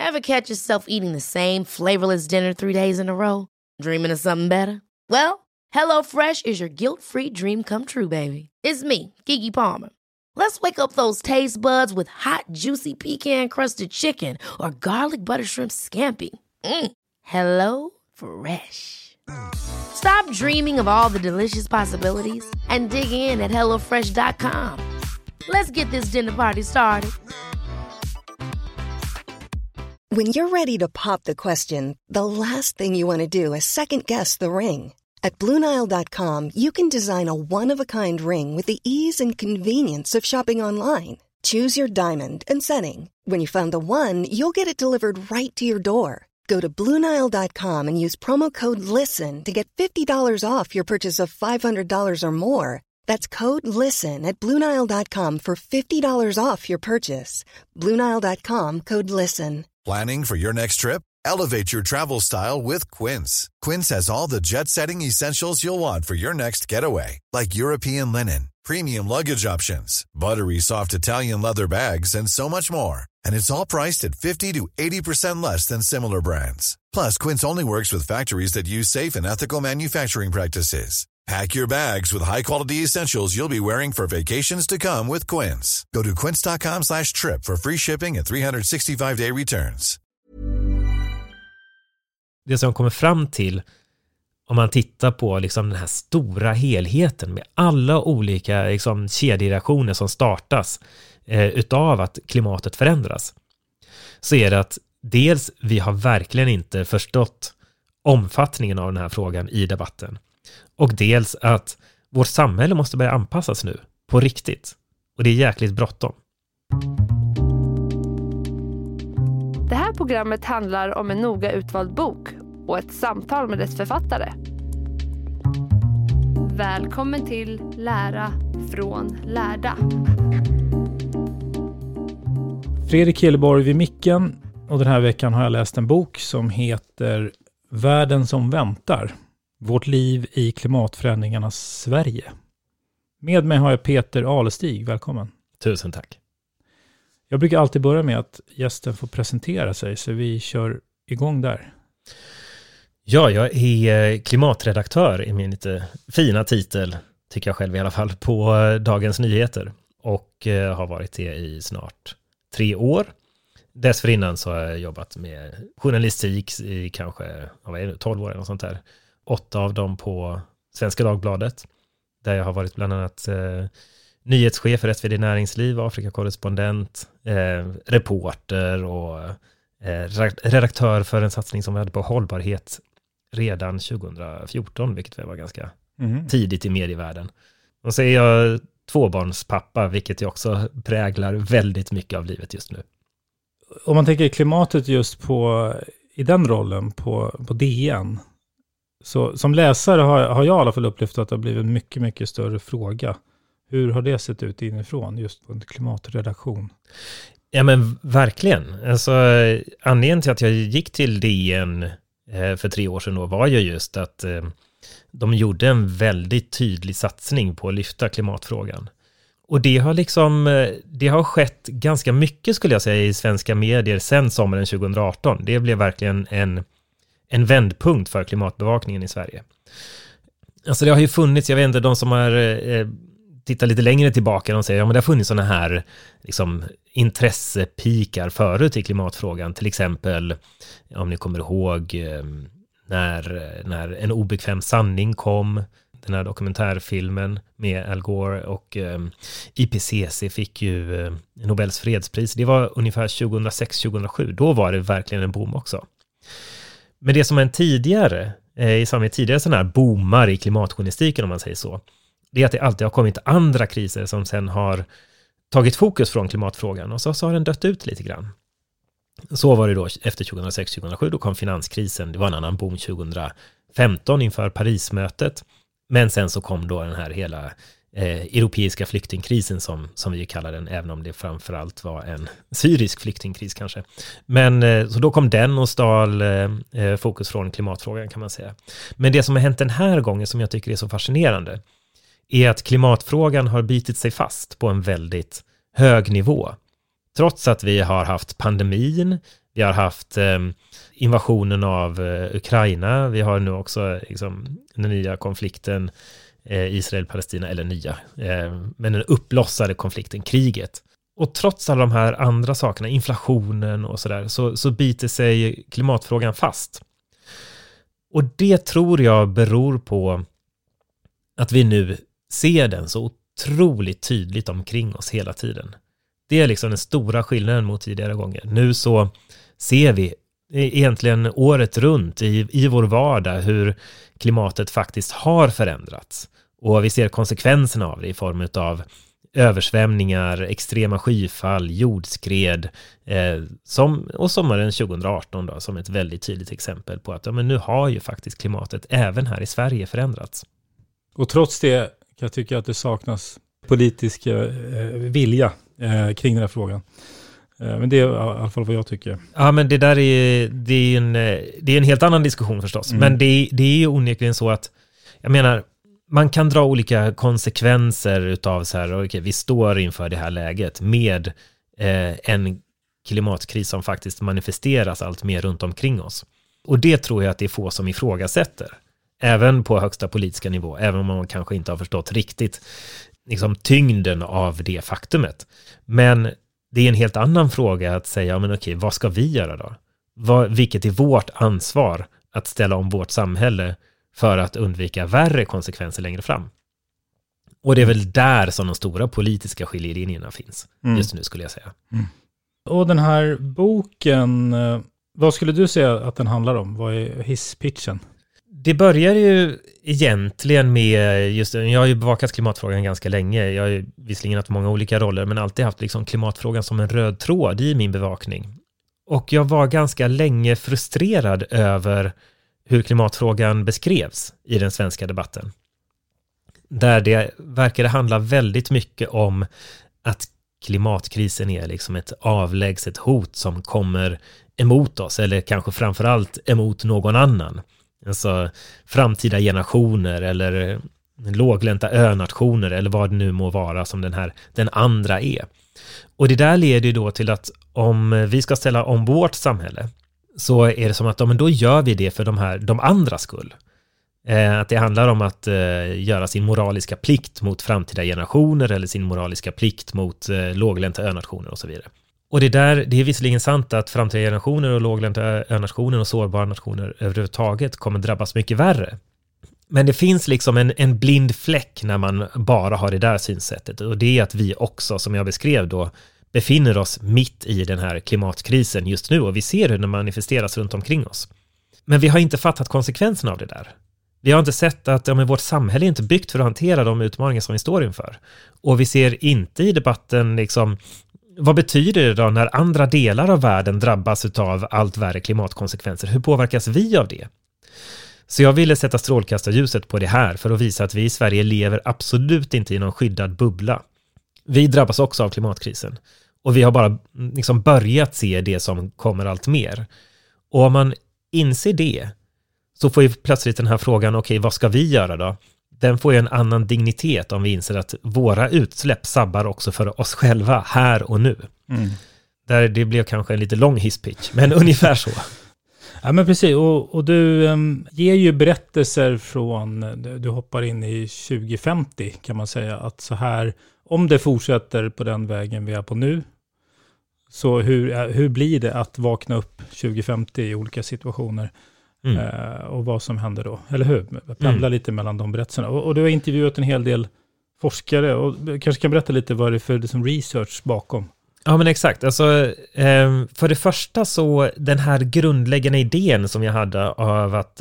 Ever catch yourself eating the same flavorless dinner 3 days in a row? Dreaming of something better? Well, HelloFresh is your guilt-free dream come true, baby. It's me, Keke Palmer. Let's wake up those taste buds with hot, juicy pecan-crusted chicken or garlic butter shrimp scampi. Hello Fresh. Stop dreaming of all the delicious possibilities and dig in at HelloFresh.com. Let's get this dinner party started. When you're ready to pop the question, the last thing you want to do is second-guess the ring. At BlueNile.com, you can design a one-of-a-kind ring with the ease and convenience of shopping online. Choose your diamond and setting. When you find the one, you'll get it delivered right to your door. Go to BlueNile.com and use promo code LISTEN to get $50 off your purchase of $500 or more. That's code LISTEN at BlueNile.com for $50 off your purchase. BlueNile.com, code LISTEN. Planning for your next trip? Elevate your travel style with Quince. Quince has all the jet-setting essentials you'll want for your next getaway, like European linen, premium luggage options, buttery soft Italian leather bags, and so much more. And it's all priced at 50 to 80% less than similar brands. Plus, Quince only works with factories that use safe and ethical manufacturing practices. Pack your bags with high-quality essentials you'll be wearing for vacations to come with Quince. Go to quince.com/trip for free shipping and 365-day returns. Det som kommer fram till, om man tittar på liksom den här stora helheten med alla olika liksom kedjereaktioner som startas utav att klimatet förändras, så är det att dels vi har verkligen inte förstått omfattningen av den här frågan i debatten. Och dels att vårt samhälle måste börja anpassas nu, på riktigt. Och det är jäkligt bråttom. Det här programmet handlar om en noga utvald bok och ett samtal med dess författare. Välkommen till Lära från lärda. Fredrik Hilleborg vid micken, och den här veckan har jag läst en bok som heter Världen som väntar. Vårt liv i klimatförändringarnas Sverige. Med mig har jag Peter Alestig. Välkommen. Tusen tack. Jag brukar alltid börja med att gästen får presentera sig, så vi kör igång där. Ja, jag är klimatredaktör i min lite fina titel, tycker jag själv i alla fall, på Dagens Nyheter. Och har varit det i snart 3 år. Dessförinnan så har jag jobbat med journalistik i kanske 12 år eller något sånt där. 8 av dem på Svenska Dagbladet, där jag har varit bland annat nyhetschef för SvD Näringsliv, Afrikakorrespondent, reporter och redaktör för en satsning som vi hade på hållbarhet redan 2014, vilket var ganska tidigt i medievärlden. Och så är jag 2-barnspappa, vilket jag också präglar väldigt mycket av livet just nu. Om man tänker klimatet just i den rollen på DN, så som läsare har jag i alla fall upplevt att det har blivit en mycket, mycket större fråga. Hur har det sett ut inifrån just på en klimatredaktion? Ja, men verkligen. Alltså, anledningen till att jag gick till DN för 3 år sedan då var ju just att de gjorde en väldigt tydlig satsning på att lyfta klimatfrågan. Och det har skett ganska mycket, skulle jag säga, i svenska medier sedan sommaren 2018. Det blev verkligen en vändpunkt för klimatbevakningen i Sverige. Alltså det har ju funnits, jag vet inte, de som har tittat lite längre tillbaka, de säger, ja, men det har funnits sådana här liksom intressepikar förut i klimatfrågan. Till exempel, om ni kommer ihåg, när En obekväm sanning kom, den här dokumentärfilmen med Al Gore, och IPCC fick ju Nobels fredspris. Det var ungefär 2006-2007. Då var det verkligen en boom också. Men det som är tidigare, i samma tidigare sådana här boomar i klimatjournalistiken, om man säger så, det är att det alltid har kommit andra kriser som sen har tagit fokus från klimatfrågan, och så har den dött ut lite grann. Så var det då efter 2006-2007, då kom finanskrisen. Det var en annan boom 2015 inför Parismötet. Men sen så kom då den här hela europeiska flyktingkrisen som vi kallar den, även om det framförallt var en syrisk flyktingkris kanske. Men så då kom den och stal fokus från klimatfrågan, kan man säga. Men det som har hänt den här gången, som jag tycker är så fascinerande, är att klimatfrågan har bitit sig fast på en väldigt hög nivå. Trots att vi har haft pandemin, vi har haft invasionen av Ukraina, vi har nu också liksom, den nya konflikten Israel-Palestina, eller nya, men den uppblossade konflikten, kriget. Och trots alla de här andra sakerna, inflationen och sådär, så biter sig klimatfrågan fast. Och det tror jag beror på att vi nu ser den så otroligt tydligt omkring oss hela tiden. Det är liksom den stora skillnaden mot tidigare gånger. Nu så ser vi egentligen året runt i vår vardag hur klimatet faktiskt har förändrats. Och vi ser konsekvenserna av det i form av översvämningar, extrema skyfall, jordskred och sommaren 2018 då, som ett väldigt tydligt exempel på att men nu har ju faktiskt klimatet även här i Sverige förändrats. Och trots det kan jag tycka att det saknas politisk vilja kring den här frågan. Men det är i alla fall vad jag tycker. Ja, men det där är en helt annan diskussion förstås. Men det är ju onekligen så att, jag menar, man kan dra olika konsekvenser utav så här, okej, vi står inför det här läget med en klimatkris som faktiskt manifesteras allt mer runt omkring oss. Och det tror jag att det är få som ifrågasätter. Även på högsta politiska nivå, även om man kanske inte har förstått riktigt liksom, tyngden av det faktumet. Men det är en helt annan fråga att säga, men okej, vad ska vi göra då? Vilket är vårt ansvar att ställa om vårt samhälle för att undvika värre konsekvenser längre fram? Och det är väl där som de stora politiska skiljelinjerna finns just nu, skulle jag säga. Och den här boken, vad skulle du säga att den handlar om? Vad är hisspitchen? Det börjar ju egentligen med jag har ju bevakat klimatfrågan ganska länge. Jag har ju visserligen haft många olika roller, men alltid haft liksom klimatfrågan som en röd tråd i min bevakning. Och jag var ganska länge frustrerad över hur klimatfrågan beskrevs i den svenska debatten. Där det verkar handla väldigt mycket om att klimatkrisen är liksom ett avlägset hot som kommer emot oss, eller kanske framförallt emot någon annan. Alltså framtida generationer eller låglänta önationer eller vad det nu må vara som den andra är. Och det där leder ju då till att om vi ska ställa om vårt samhälle, så är det som att men då gör vi det för de andra skull. Att det handlar om att göra sin moraliska plikt mot framtida generationer eller sin moraliska plikt mot låglänta önationer och så vidare. Och det är visserligen sant att framtida generationer och låglänta önationer och sårbara nationer överhuvudtaget kommer drabbas mycket värre. Men det finns liksom en blind fläck när man bara har det där synsättet. Och det är att vi också, som jag beskrev då, befinner oss mitt i den här klimatkrisen just nu. Och vi ser hur den manifesteras runt omkring oss. Men vi har inte fattat konsekvenserna av det där. Vi har inte sett att vårt samhälle är inte byggt för att hantera de utmaningar som vi står inför. Och vi ser inte i debatten liksom, vad betyder det då när andra delar av världen drabbas av allt värre klimatkonsekvenser? Hur påverkas vi av det? Så jag ville sätta strålkastarljuset på det här för att visa att vi i Sverige lever absolut inte i någon skyddad bubbla. Vi drabbas också av klimatkrisen. Och vi har bara liksom börjat se det som kommer allt mer. Och om man inser det, så får ju plötsligt den här frågan, okej, vad ska vi göra då? Den får ju en annan dignitet om vi inser att våra utsläpp sabbar också för oss själva här och nu. Där det blev kanske en lite lång hisspitch, men ungefär så. Ja, men precis. Och du ger ju berättelser från, du hoppar in i 2050 kan man säga, att så här, om det fortsätter på den vägen vi är på nu, så hur blir det att vakna upp 2050 i olika situationer? Och vad som händer då, eller hur? Pendla lite mellan de berättelserna. Och du har intervjuat en hel del forskare och kanske kan berätta lite vad det är för liksom research bakom. Ja, men exakt. Alltså, för det första så den här grundläggande idén som jag hade av att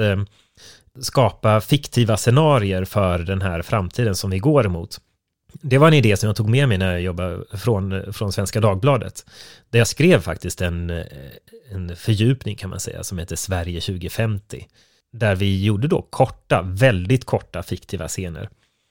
skapa fiktiva scenarier för den här framtiden som vi går emot. Det var en idé som jag tog med mig när jag jobbade från Svenska Dagbladet. Där jag skrev faktiskt en fördjupning kan man säga som heter Sverige 2050. Där vi gjorde då väldigt korta fiktiva scener.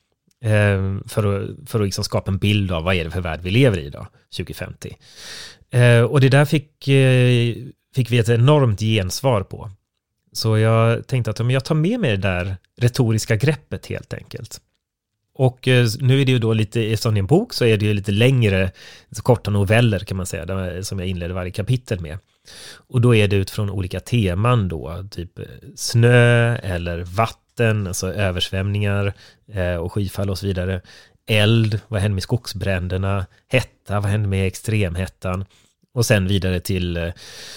För att liksom skapa en bild av vad är det för värld vi lever i då, 2050. Och det där fick vi ett enormt gensvar på. Så jag tänkte att jag tar med mig det där retoriska greppet helt enkelt. Och nu är det ju då lite, som i en bok så är det ju lite längre, så korta noveller kan man säga, som jag inleder varje kapitel med. Och då är det utifrån olika teman då, typ snö eller vatten, alltså översvämningar och skyfall och så vidare. Eld, vad händer med skogsbränderna? Hetta, vad händer med extremhettan? Och sen vidare till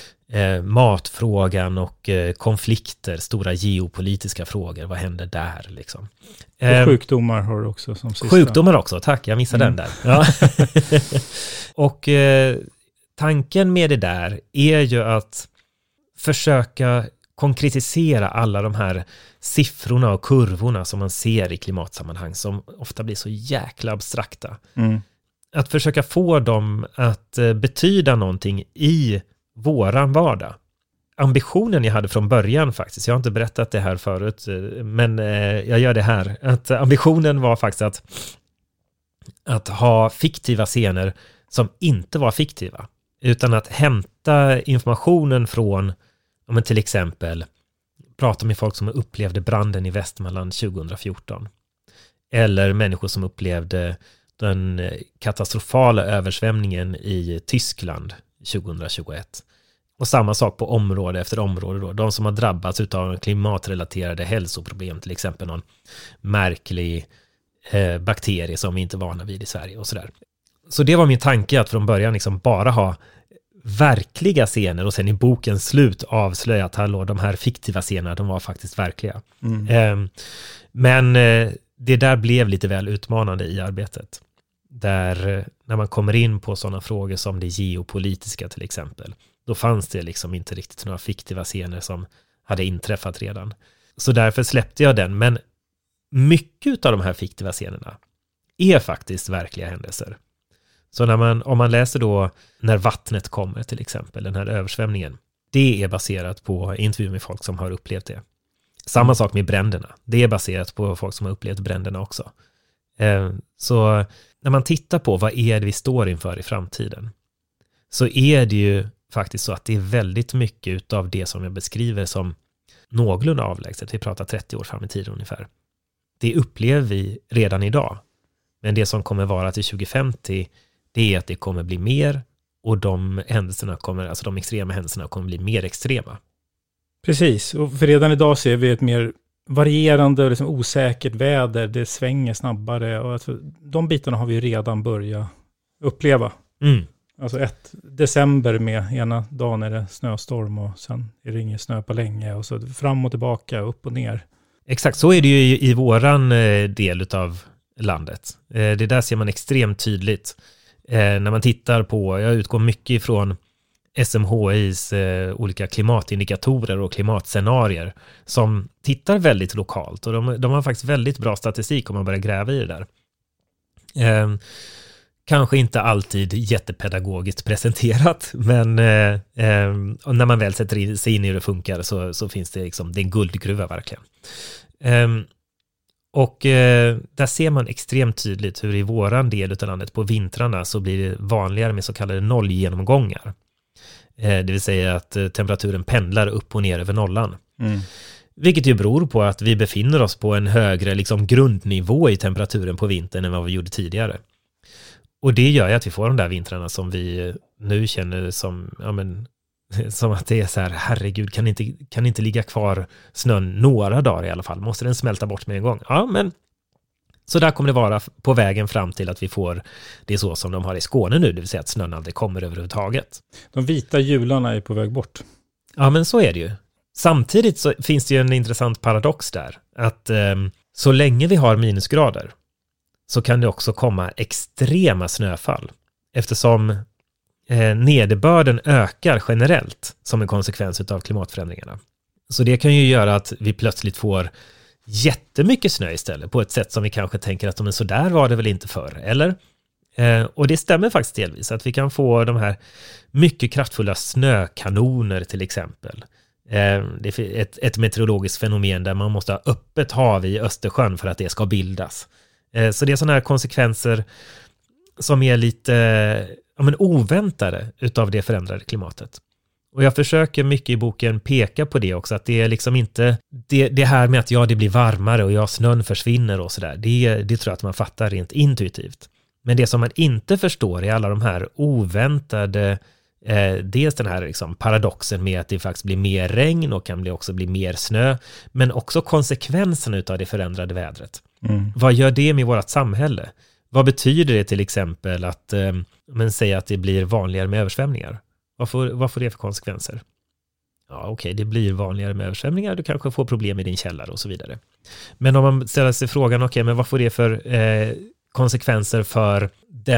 matfrågan och konflikter, stora geopolitiska frågor. Vad händer där liksom? Och sjukdomar har du också som sista. Sjukdomar också, tack. Jag missade den där. Ja. Och tanken med det där är ju att försöka konkretisera alla de här siffrorna och kurvorna som man ser i klimatsammanhang som ofta blir så jäkla abstrakta. Att försöka få dem att betyda någonting i våran vardag. Ambitionen jag hade från början faktiskt, jag har inte berättat det här förut, men jag gör det här, att ambitionen var faktiskt att ha fiktiva scener som inte var fiktiva, utan att hämta informationen från, om man till exempel pratar med folk som upplevde branden i Västmanland 2014, eller människor som upplevde den katastrofala översvämningen i Tyskland 2021. Och samma sak på område efter område då. De som har drabbats av klimatrelaterade hälsoproblem, till exempel någon märklig bakterie som vi inte är vana vid i Sverige och sådär. Så det var min tanke, att från början liksom bara ha verkliga scener och sen i bokens slut avslöja att hallå, de här fiktiva scenerna, de var faktiskt verkliga. Men det där blev lite väl utmanande i arbetet. Där när man kommer in på sådana frågor som det geopolitiska till exempel, då fanns det liksom inte riktigt några fiktiva scener som hade inträffat redan. Så därför släppte jag den. Men mycket av de här fiktiva scenerna är faktiskt verkliga händelser. Så om man läser då När vattnet kommer till exempel, den här översvämningen, det är baserat på intervjuer med folk som har upplevt det. Samma sak med bränderna. Det är baserat på folk som har upplevt bränderna också. Så när man tittar på vad är det vi står inför i framtiden, så är det ju faktiskt så att det är väldigt mycket av det som jag beskriver som någorlunda avlägset. Vi pratar 30 år fram i tiden ungefär. Det upplever vi redan idag. Men det som kommer vara till 2050, det är att det kommer bli mer, och de extrema händelserna kommer bli mer extrema. Precis, och för redan idag ser vi ett mer varierande och liksom osäkert väder. Det svänger snabbare, och alltså, de bitarna har vi redan börjat uppleva. Alltså 1 december med ena dagen är det snöstorm och sen är det ingen snö på länge, och så fram och tillbaka, upp och ner. Exakt, så är det ju i våran del av landet. Det där ser man extremt tydligt. När man tittar på, jag utgår mycket ifrån SMHIs olika klimatindikatorer och klimatscenarier som tittar väldigt lokalt, och de har faktiskt väldigt bra statistik om man börjar gräva i det där. Kanske inte alltid jättepedagogiskt presenterat, men när man väl sätter sig in i hur det funkar så finns det liksom, det är en guldgruva verkligen. Och där ser man extremt tydligt hur i våran del av landet på vintrarna så blir det vanligare med så kallade nollgenomgångar. Det vill säga att temperaturen pendlar upp och ner över nollan. Vilket ju beror på att vi befinner oss på en högre liksom grundnivå i temperaturen på vintern än vad vi gjorde tidigare. Och det gör ju att vi får de där vintrarna som vi nu känner som att det är så här, herregud, kan inte ligga kvar snön några dagar i alla fall. Måste den smälta bort med en gång? Ja, men så där kommer det vara på vägen fram till att vi får det så som de har i Skåne nu, det vill säga att snön aldrig kommer överhuvudtaget. De vita hjularna är på väg bort. Ja, men så är det ju. Samtidigt så finns det ju en intressant paradox där, att så länge vi har minusgrader så kan det också komma extrema snöfall, eftersom nederbörden ökar generellt som en konsekvens av klimatförändringarna. Så det kan ju göra att vi plötsligt får jättemycket snö istället, på ett sätt som vi kanske tänker att men så där var det väl inte förr, eller? Och det stämmer faktiskt delvis, att vi kan få de här mycket kraftfulla snökanoner till exempel. Det är ett meteorologiskt fenomen där man måste ha öppet hav i Östersjön för att det ska bildas. Så det är sådana här konsekvenser som är lite oväntade utav det förändrade klimatet. Och jag försöker mycket i boken peka på det också, att det är liksom inte det här med att det blir varmare och snön försvinner och sådär. Det tror jag att man fattar rent intuitivt. Men det som man inte förstår är alla de här oväntade, dels den här liksom paradoxen med att det faktiskt blir mer regn och kan också bli mer snö, men också konsekvenserna av det förändrade vädret. Vad gör det med vårt samhälle? Vad betyder det till exempel att säga att det blir vanligare med översvämningar? Vad får det för konsekvenser? Ja, okej, det blir vanligare med översvämningar. Du kanske får problem i din källare och så vidare. Men om man ställer sig frågan, men vad får det för konsekvenser för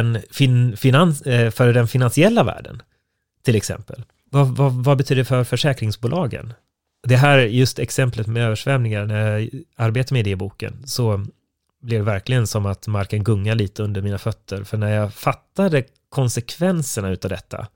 den finansiella världen? Till exempel. Vad betyder det för försäkringsbolagen? Det här just exemplet med översvämningar, när jag arbetar med det i boken, så blev det verkligen som att marken gungar lite under mina fötter. För när jag fattade konsekvenserna utav detta,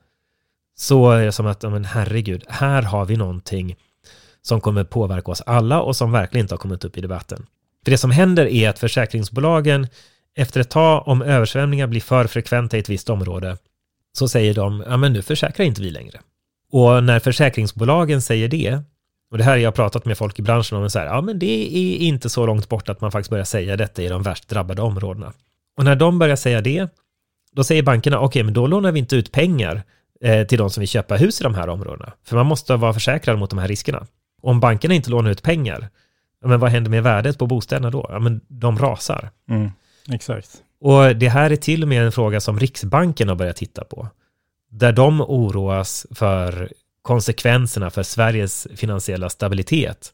så är det som att, men herregud, här har vi någonting som kommer påverka oss alla och som verkligen inte har kommit upp i debatten. För det som händer är att försäkringsbolagen, efter ett tag, om översvämningar blir för frekventa i ett visst område, så säger de, men nu försäkrar inte vi längre. Och när försäkringsbolagen säger det, och det här har jag pratat med folk i branschen om, så här, men det är inte så långt bort att man faktiskt börjar säga detta i de värst drabbade områdena. Och när de börjar säga det, då säger bankerna, men då lånar vi inte ut pengar till de som vill köpa hus i de här områdena. För man måste vara försäkrad mot de här riskerna. Om bankerna inte lånar ut pengar, men vad händer med värdet på bostäderna då? Men de rasar. Exakt. Och det här är till och med en fråga som Riksbanken har börjat titta på. Där de oroas för konsekvenserna för Sveriges finansiella stabilitet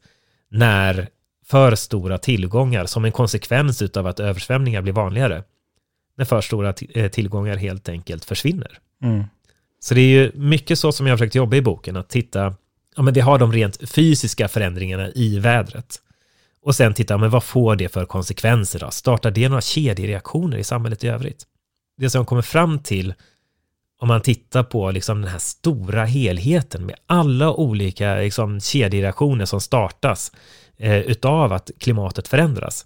när för stora tillgångar, som en konsekvens av att översvämningar blir vanligare, när för stora tillgångar helt enkelt försvinner. Så det är ju mycket så som jag har försökt jobba i boken, att titta, men det har de rent fysiska förändringarna i vädret. Och sen titta, men vad får det för konsekvenser då? Startar det några kedjereaktioner i samhället i övrigt? Det som kommer fram till, om man tittar på liksom den här stora helheten med alla olika liksom kedjereaktioner som startas utav att klimatet förändras,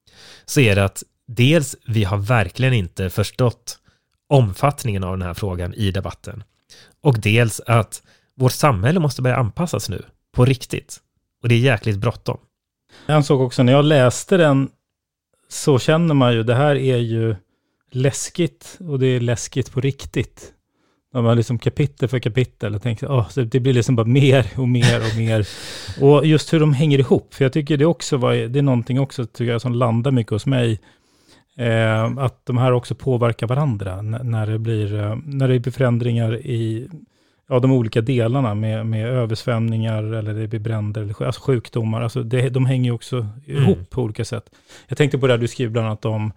så är det att dels vi har verkligen inte förstått omfattningen av den här frågan i debatten. Och dels att vårt samhälle måste börja anpassas nu på riktigt. Och det är jäkligt bråttom. Jag ansåg också, när jag läste den, så känner man ju, det här är ju läskigt, och det är läskigt på riktigt. När man liksom kapitel för kapitel och tänker, så det blir liksom bara mer och mer och mer. Och just hur de hänger ihop, för jag tycker det också det är någonting också, tycker jag, som landar mycket hos mig. Att de här också påverkar varandra när det blir förändringar i de olika delarna med översvämningar, eller det blir bränder eller alltså sjukdomar. Alltså de hänger också ihop på olika sätt. Jag tänkte på det du skriver bland annat om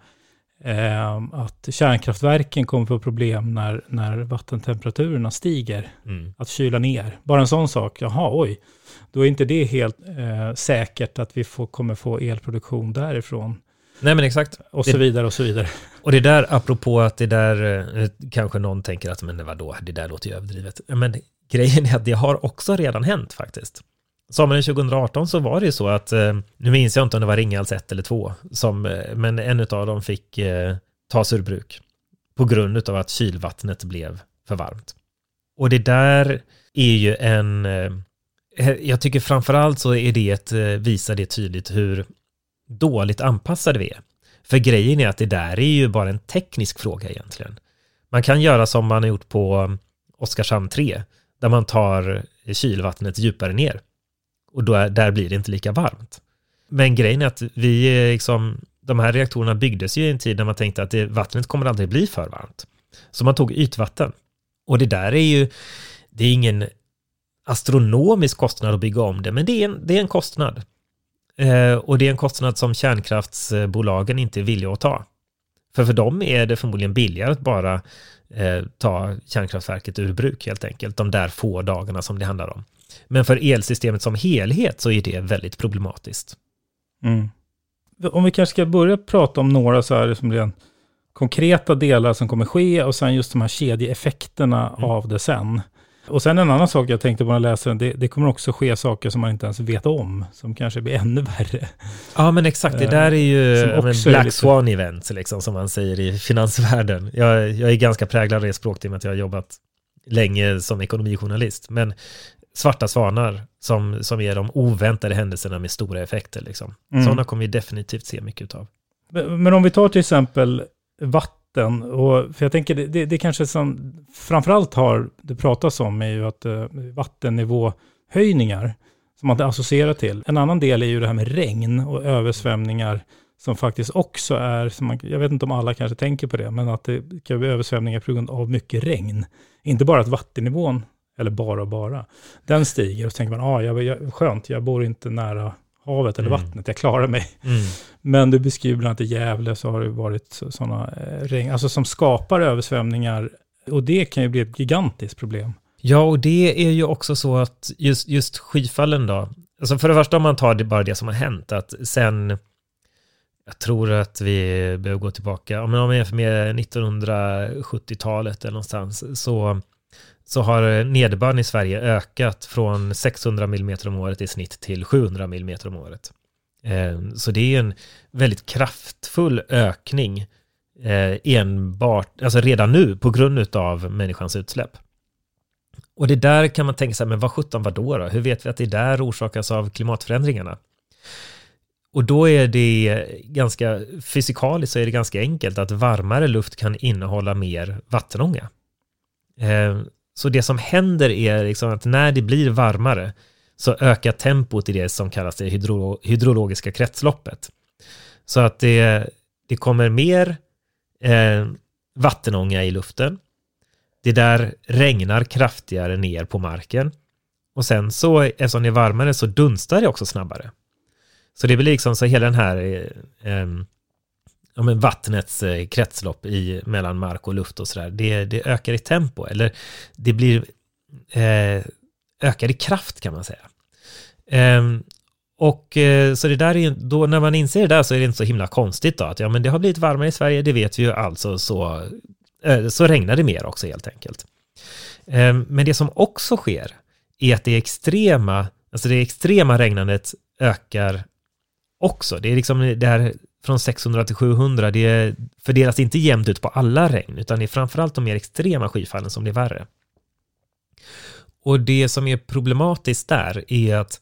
att kärnkraftverken kommer få problem när vattentemperaturerna stiger. Att kyla ner. Bara en sån sak. Då är inte det helt säkert att vi kommer få elproduktion därifrån. Nej, men exakt. Och så vidare och så vidare. Och det där, apropå att det där, kanske någon tänker att, men vadå, det där låter ju överdrivet. Men grejen är att det har också redan hänt faktiskt. Sommaren 2018 så var det ju så att, nu minns jag inte om det var Ringhals 1 eller 2, men en av dem fick tas ur bruk på grund av att kylvattnet blev för varmt. Och det där är ju jag tycker framförallt så är det visar det tydligt hur dåligt anpassade vi är. För grejen är att det där är ju bara en teknisk fråga egentligen. Man kan göra som man har gjort på Oskarshamn 3, där man tar kylvattnet djupare ner. Och där blir det inte lika varmt. Men grejen är att de här reaktorerna byggdes ju i en tid när man tänkte att vattnet kommer aldrig bli för varmt. Så man tog ytvatten. Och det där är ingen astronomisk kostnad att bygga om det, men det är en kostnad. Och det är en kostnad som kärnkraftsbolagen inte är villiga att ta. För dem är det förmodligen billigare att bara ta kärnkraftverket ur bruk helt enkelt, de där få dagarna som det handlar om. Men för elsystemet som helhet så är det väldigt problematiskt. Om vi kanske ska börja prata om några så här som blir konkreta delar som kommer ske, och sen just de här kedjeeffekterna av det sen. Och sen en annan sak jag tänkte på när jag läser den, det kommer också ske saker som man inte ens vet om, som kanske blir ännu värre. Ja, men exakt, det där är ju Black Swan events liksom, som man säger i finansvärlden. Jag är ganska präglad av det språk, i och med att jag har jobbat länge som ekonomijournalist. Men svarta svanar som är de oväntade händelserna med stora effekter. Liksom. Sådana kommer vi definitivt se mycket av. Men om vi tar till exempel vatten, och för jag tänker det kanske som framförallt har det pratas om är ju att vattennivåhöjningar som man associerar till. En annan del är ju det här med regn och översvämningar som faktiskt också är, jag vet inte om alla kanske tänker på det, men att det kan bli översvämningar på grund av mycket regn. Inte bara att vattennivån, eller bara, den stiger och så tänker man, skönt, jag bor inte nära havet eller vattnet, jag klarar mig. Men du beskriver bland annat i Gävle så har det varit sådana regn, alltså som skapar översvämningar, och det kan ju bli ett gigantiskt problem. Ja, och det är ju också så att just skyfallen då, alltså för det första om man tar bara det som har hänt, att sen, jag tror att vi behöver gå tillbaka, om man jämför med 1970-talet eller någonstans, så har nederbörden i Sverige ökat från 600 mm om året i snitt till 700 mm om året. Så det är en väldigt kraftfull ökning enbart, alltså redan nu på grund av människans utsläpp. Och det där kan man tänka sig, men vad då? Hur vet vi att det där orsakas av klimatförändringarna? Och då är det ganska fysikaliskt, så är det ganska enkelt att varmare luft kan innehålla mer vattenånga. Så det som händer är liksom att när det blir varmare så ökar tempot i det som kallas det hydrologiska kretsloppet. Så att det kommer mer vattenånga i luften. Det där regnar kraftigare ner på marken. Och sen så, eftersom det är varmare, så dunstar det också snabbare. Så det blir liksom så hela den här vattnets kretslopp mellan mark och luft och sådär. Det ökar i tempo, eller det blir ökar i kraft kan man säga. Så det där är ju, då när man inser det där så är det inte så himla konstigt då, att men det har blivit varmare i Sverige, det vet vi ju, alltså så regnar det mer också helt enkelt. Men det som också sker är att det extrema regnandet ökar också. Det är liksom det här från 600 till 700, det fördelas inte jämnt ut på alla regn, utan det är framförallt de mer extrema skyfallen som blir värre. Och det som är problematiskt där är att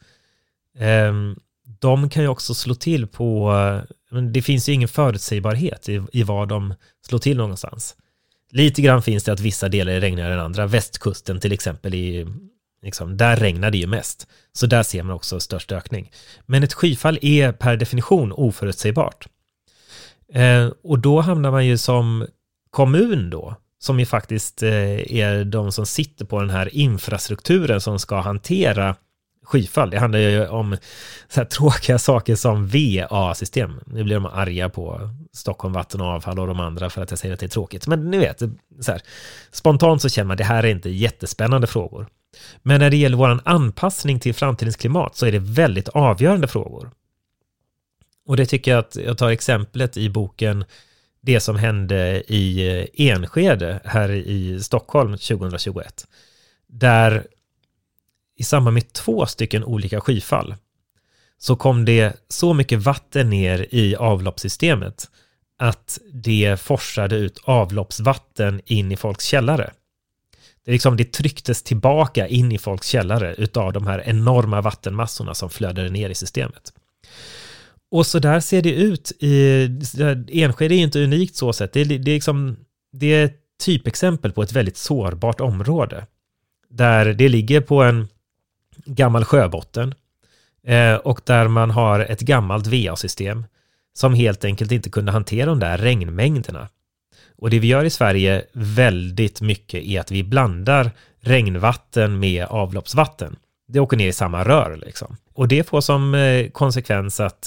de kan ju också slå till på, men det finns ju ingen förutsägbarhet i var de slår till någonstans. Lite grann finns det att vissa delar är regnigare än andra. Västkusten till exempel, där regnar det ju mest. Så där ser man också störst ökning. Men ett skyfall är per definition oförutsägbart. Och då hamnar man ju som kommun då, som ju faktiskt är de som sitter på den här infrastrukturen som ska hantera skyfall. Det handlar ju om så här tråkiga saker som VA-system. Nu blir de arga på Stockholm Vatten och Avfall och de andra för att jag säger att det är tråkigt. Men ni vet, så här, spontant så känner man att det här är inte jättespännande frågor. Men när det gäller vår anpassning till framtidens klimat så är det väldigt avgörande frågor. Och det tycker jag att jag tar exemplet i boken det som hände i Enskede här i Stockholm 2021. Där i samband med 2 stycken olika skyfall så kom det så mycket vatten ner i avloppssystemet att det forsade ut avloppsvatten in i folks källare. Det trycktes tillbaka in i folks källare utav de här enorma vattenmassorna som flödade ner i systemet. Och så där ser det ut. Enskede är inte unikt så sätt. Det är ett typexempel på ett väldigt sårbart område. Där det ligger på en gammal sjöbotten och där man har ett gammalt VA-system som helt enkelt inte kunde hantera de där regnmängderna. Och det vi gör i Sverige väldigt mycket är att vi blandar regnvatten med avloppsvatten. Det åker ner i samma rör liksom. Och det får som konsekvens att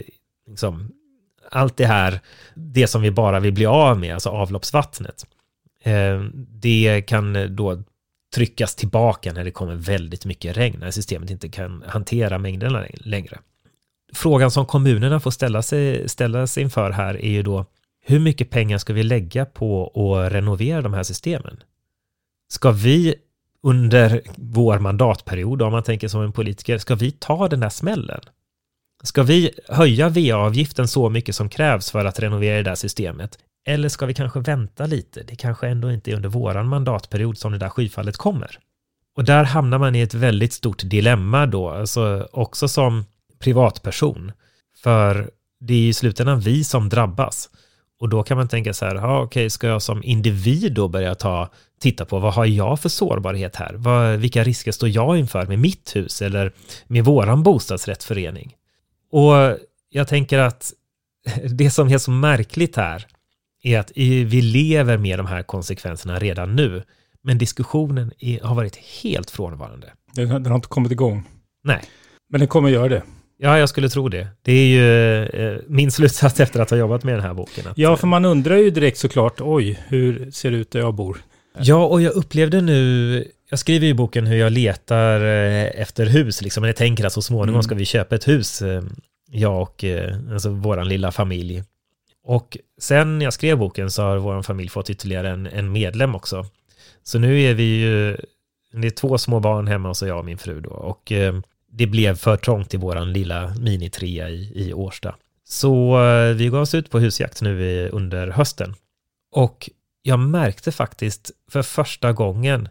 allt det här, det som vi bara vill bli av med, alltså avloppsvattnet, det kan då tryckas tillbaka när det kommer väldigt mycket regn, när systemet inte kan hantera mängderna längre. Frågan som kommunerna får ställa sig inför här är ju då, hur mycket pengar ska vi lägga på att renovera de här systemen? Ska vi under vår mandatperiod, om man tänker som en politiker, ska vi ta den där smällen? Ska vi höja VA-avgiften så mycket som krävs för att renovera det där systemet? Eller ska vi kanske vänta lite? Det kanske ändå inte är under våran mandatperiod som det där skyfallet kommer. Och där hamnar man i ett väldigt stort dilemma då, alltså också som privatperson. För det är i slutändan vi som drabbas. Och då kan man tänka så här, okej, ska jag som individ då börja titta på vad har jag för sårbarhet här? Vilka risker står jag inför med mitt hus eller med våran bostadsrättsförening? Och jag tänker att det som är så märkligt här är att vi lever med de här konsekvenserna redan nu. Men diskussionen har varit helt frånvarande. Den har inte kommit igång. Nej. Men den kommer göra det. Ja, jag skulle tro det. Det är ju min slutsats efter att ha jobbat med den här boken. Ja, för man undrar ju direkt såklart, hur ser det ut där jag bor? Ja, och jag upplevde nu, jag skriver i boken hur jag letar efter hus. Liksom. Jag tänker att så småningom ska vi köpa ett hus, jag och alltså våran lilla familj. Och sen jag skrev boken så har vår familj fått ytterligare en medlem också. Så nu är vi ju, det är 2 små barn hemma och så jag och min fru då. Och det blev för trångt i våran lilla minitrea i Årsta. Så vi gav oss ut på husjakt nu under hösten. Och jag märkte faktiskt för första gången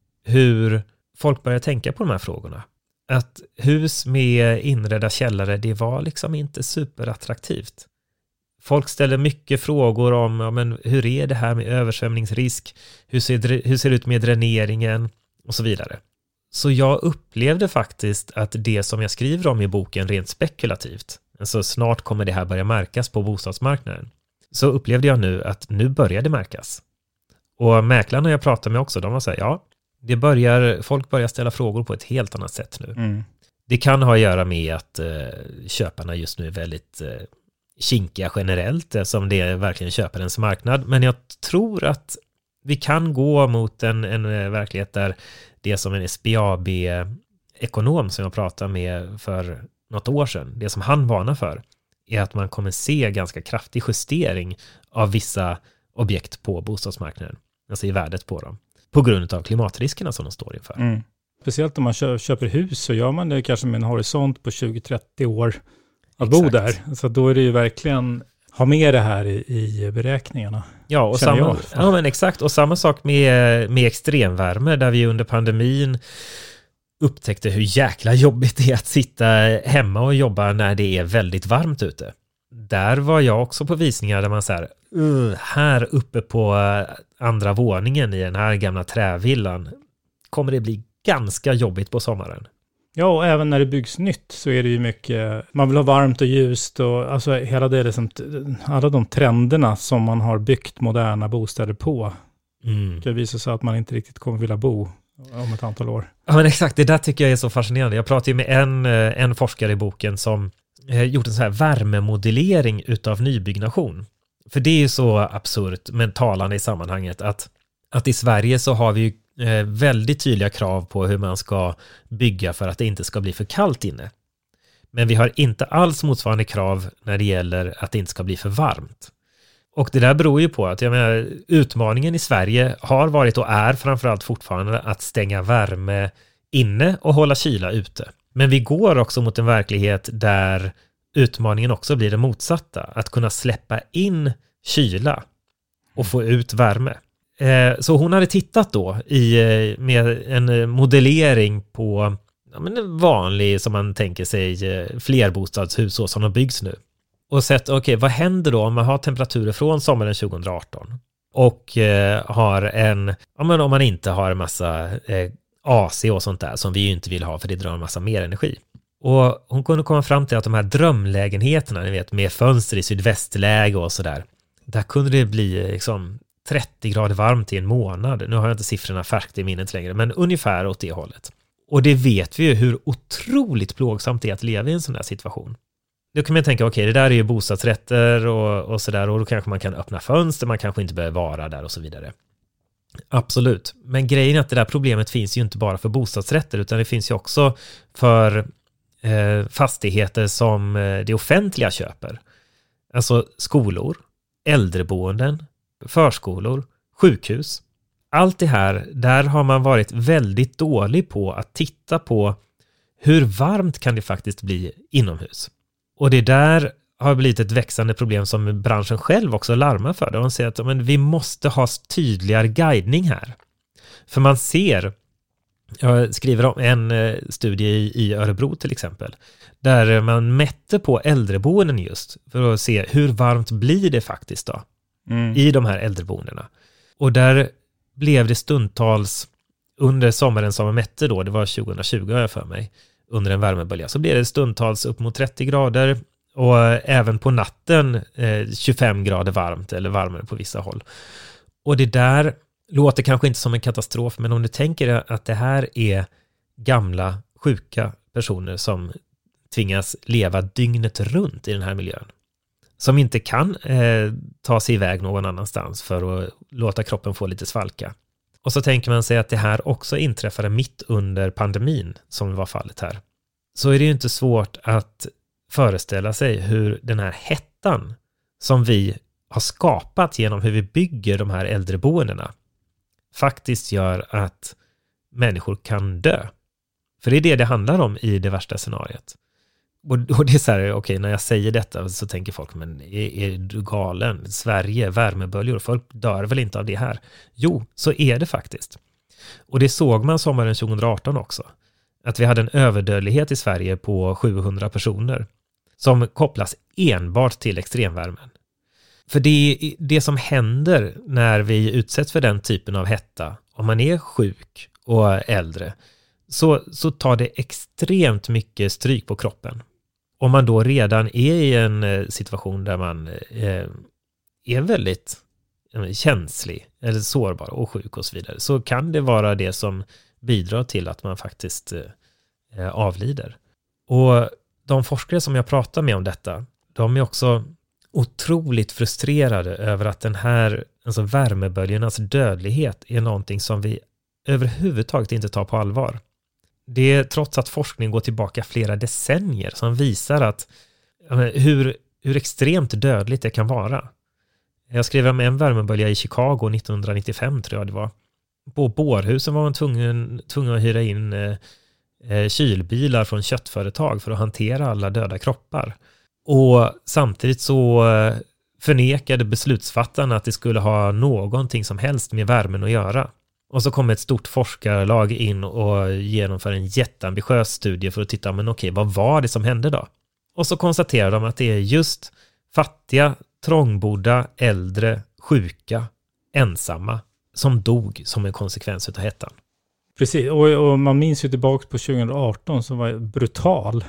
hur folk började tänka på de här frågorna. Att hus med inredda källare, det var liksom inte superattraktivt. Folk ställer mycket frågor om men hur är det här med översvämningsrisk? Hur ser det ut med dräneringen? Och så vidare. Så jag upplevde faktiskt att det som jag skriver om i boken rent spekulativt, alltså snart kommer det här börja märkas på bostadsmarknaden, så upplevde jag nu att nu börjar det märkas. Och mäklarna jag pratade med också, de var så här, folk börjar ställa frågor på ett helt annat sätt nu. Mm. Det kan ha att göra med att köparna just nu är väldigt kinkiga generellt, som det är verkligen köparens marknad. Men jag tror att vi kan gå mot en verklighet där det som en SBAB-ekonom som jag pratade med för något år sedan, det som han varnar för är att man kommer se ganska kraftig justering av vissa objekt på bostadsmarknaden, alltså i värdet på dem, på grund av klimatriskerna som de står inför. Mm. Speciellt om man köper hus så gör man det kanske med en horisont på 20-30 år att bo där. Så då är det ju verkligen ha med det här i beräkningarna. Ja, och men exakt. Och samma sak med extremvärme, där vi under pandemin upptäckte hur jäkla jobbigt det är att sitta hemma och jobba när det är väldigt varmt ute. Där var jag också på visningar där man säger här uppe på andra våningen i den här gamla trävillan kommer det bli ganska jobbigt på sommaren. Ja, och även när det byggs nytt så är det ju mycket, man vill ha varmt och ljust och alltså hela det liksom, alla de trenderna som man har byggt moderna bostäder på. Det visar sig att man inte riktigt kommer vilja bo om ett antal år. Ja, men exakt, det där tycker jag är så fascinerande. Jag pratade ju med en forskare i boken som gjort en så här värmemodellering utav nybyggnation. För det är ju så absurt men talande i sammanhanget att i Sverige så har vi ju väldigt tydliga krav på hur man ska bygga för att det inte ska bli för kallt inne. Men vi har inte alls motsvarande krav när det gäller att det inte ska bli för varmt. Och det där beror ju på att utmaningen i Sverige har varit och är framförallt fortfarande att stänga värme inne och hålla kyla ute. Men vi går också mot en verklighet där utmaningen också blir det motsatta. Att kunna släppa in kyla och få ut värme. Så hon hade tittat då med en modellering på en vanlig, som man tänker sig, flerbostadshus så som de byggs nu. Och sett, vad händer då om man har temperaturer från sommaren 2018 och har om man inte har en massa AC och sånt där som vi ju inte vill ha för det drar en massa mer energi. Och hon kunde komma fram till att de här drömlägenheterna, ni vet, med fönster i sydvästläge och sådär, där kunde det bli liksom 30 grader varmt i en månad. Nu har jag inte siffrorna färskt i minnet längre, men ungefär åt det hållet. Och det vet vi ju hur otroligt plågsamt det är att leva i en sån här situation. Då kan man tänka, det där är ju bostadsrätter och sådär, och då kanske man kan öppna fönster, man kanske inte behöver vara där och så vidare. Absolut. Men grejen är att det där problemet finns ju inte bara för bostadsrätter, utan det finns ju också för fastigheter som det offentliga köper. Alltså skolor, äldreboenden, förskolor, sjukhus. Allt det här, där har man varit väldigt dålig på att titta på hur varmt kan det faktiskt bli inomhus. Och det där har blivit ett växande problem som branschen själv också larmar för. De säger att men vi måste ha tydligare guidning här. För man ser, jag skriver om en studie i Örebro till exempel, där man mätte på äldreboenden just för att se hur varmt blir det faktiskt då i de här äldreboendena. Och där blev det stundtals under sommaren som man mätte då, det var 2020 har jag för mig, under en värmebölja, så blev det stundtals upp mot 30 grader och även på natten 25 grader varmt eller varmare på vissa håll. Och det där låter kanske inte som en katastrof, men om du tänker att det här är gamla, sjuka personer som tvingas leva dygnet runt i den här miljön, som inte kan ta sig iväg någon annanstans för att låta kroppen få lite svalka. Och så tänker man sig att det här också inträffade mitt under pandemin, som var fallet här. Så är det ju inte svårt att föreställa sig hur den här hettan som vi har skapat genom hur vi bygger de här äldreboendena faktiskt gör att människor kan dö. För det är det handlar om i det värsta scenariot. Och det är så här, okej, när jag säger detta så tänker folk, men är du galen? Sverige, värmeböljor, folk dör väl inte av det här? Jo, så är det faktiskt. Och det såg man sommaren 2018 också. Att vi hade en överdödlighet i Sverige på 700 personer som kopplas enbart till extremvärmen. För det som händer när vi utsätts för den typen av hetta, om man är sjuk och äldre, så tar det extremt mycket stryk på kroppen. Om man då redan är i en situation där man är väldigt känslig eller sårbar och sjuk och så vidare, så kan det vara det som bidrar till att man faktiskt avlider. Och de forskare som jag pratar med om detta, de är också otroligt frustrerade över att den här, alltså värmeböljornas dödlighet är någonting som vi överhuvudtaget inte tar på allvar. Det är trots att forskning går tillbaka flera decennier som visar att hur extremt dödligt det kan vara. Jag skrev om en värmebölja i Chicago 1995 tror jag det var. På bårhusen var man tvungen att hyra in kylbilar från köttföretag för att hantera alla döda kroppar. Och samtidigt så förnekade beslutsfattarna att det skulle ha någonting som helst med värmen att göra. Och så kom ett stort forskarlag in och genomför en jätteambitiös studie för att titta, men okej, vad var det som hände då? Och så konstaterar de att det är just fattiga, trångbodda, äldre, sjuka, ensamma som dog som en konsekvens av hettan. Precis, och man minns ju tillbaka på 2018 som var brutal.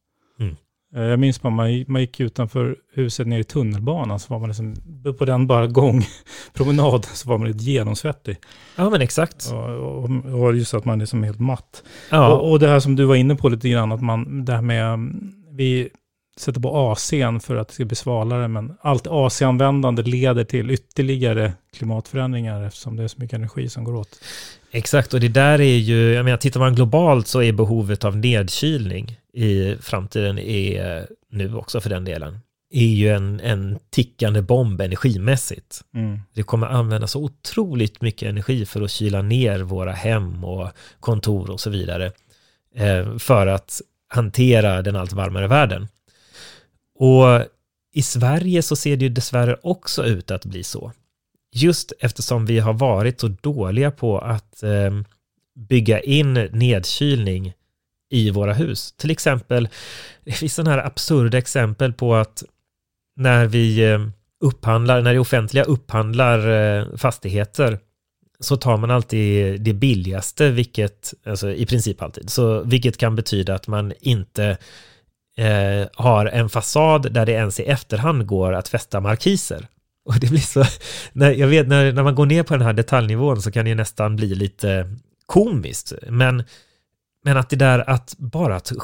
Jag minns man gick utanför huset ner i tunnelbanan, så var man liksom på den bara gångpromenad så var man lite genomsvettig. Ja, men exakt. Och just att man är som helt matt. Ja. Och det här som du var inne på lite grann, att det här med vi sätter på AC:n för att det ska bli svalare, men allt AC-användande leder till ytterligare klimatförändringar eftersom det är så mycket energi som går åt. Exakt, och det där är ju, jag menar, tittar man globalt så är behovet av nedkylning i framtiden är nu också för den delen, är ju en tickande bomb energimässigt. Det kommer användas så otroligt mycket energi för att kyla ner våra hem och kontor och så vidare för att hantera den allt varmare världen. Och i Sverige så ser det ju dessvärre också ut att bli så. Just eftersom vi har varit så dåliga på att bygga in nedkylning i våra hus. Till exempel, det finns sådana här absurda exempel på att när det offentliga upphandlar fastigheter, så tar man alltid det billigaste, alltså i princip alltid. Så vilket kan betyda att man inte har en fasad där det ens i efterhand går att fästa markiser. Och det blir så, när man går ner på den här detaljnivån så kan det nästan bli lite komiskt. Men att det där att bara att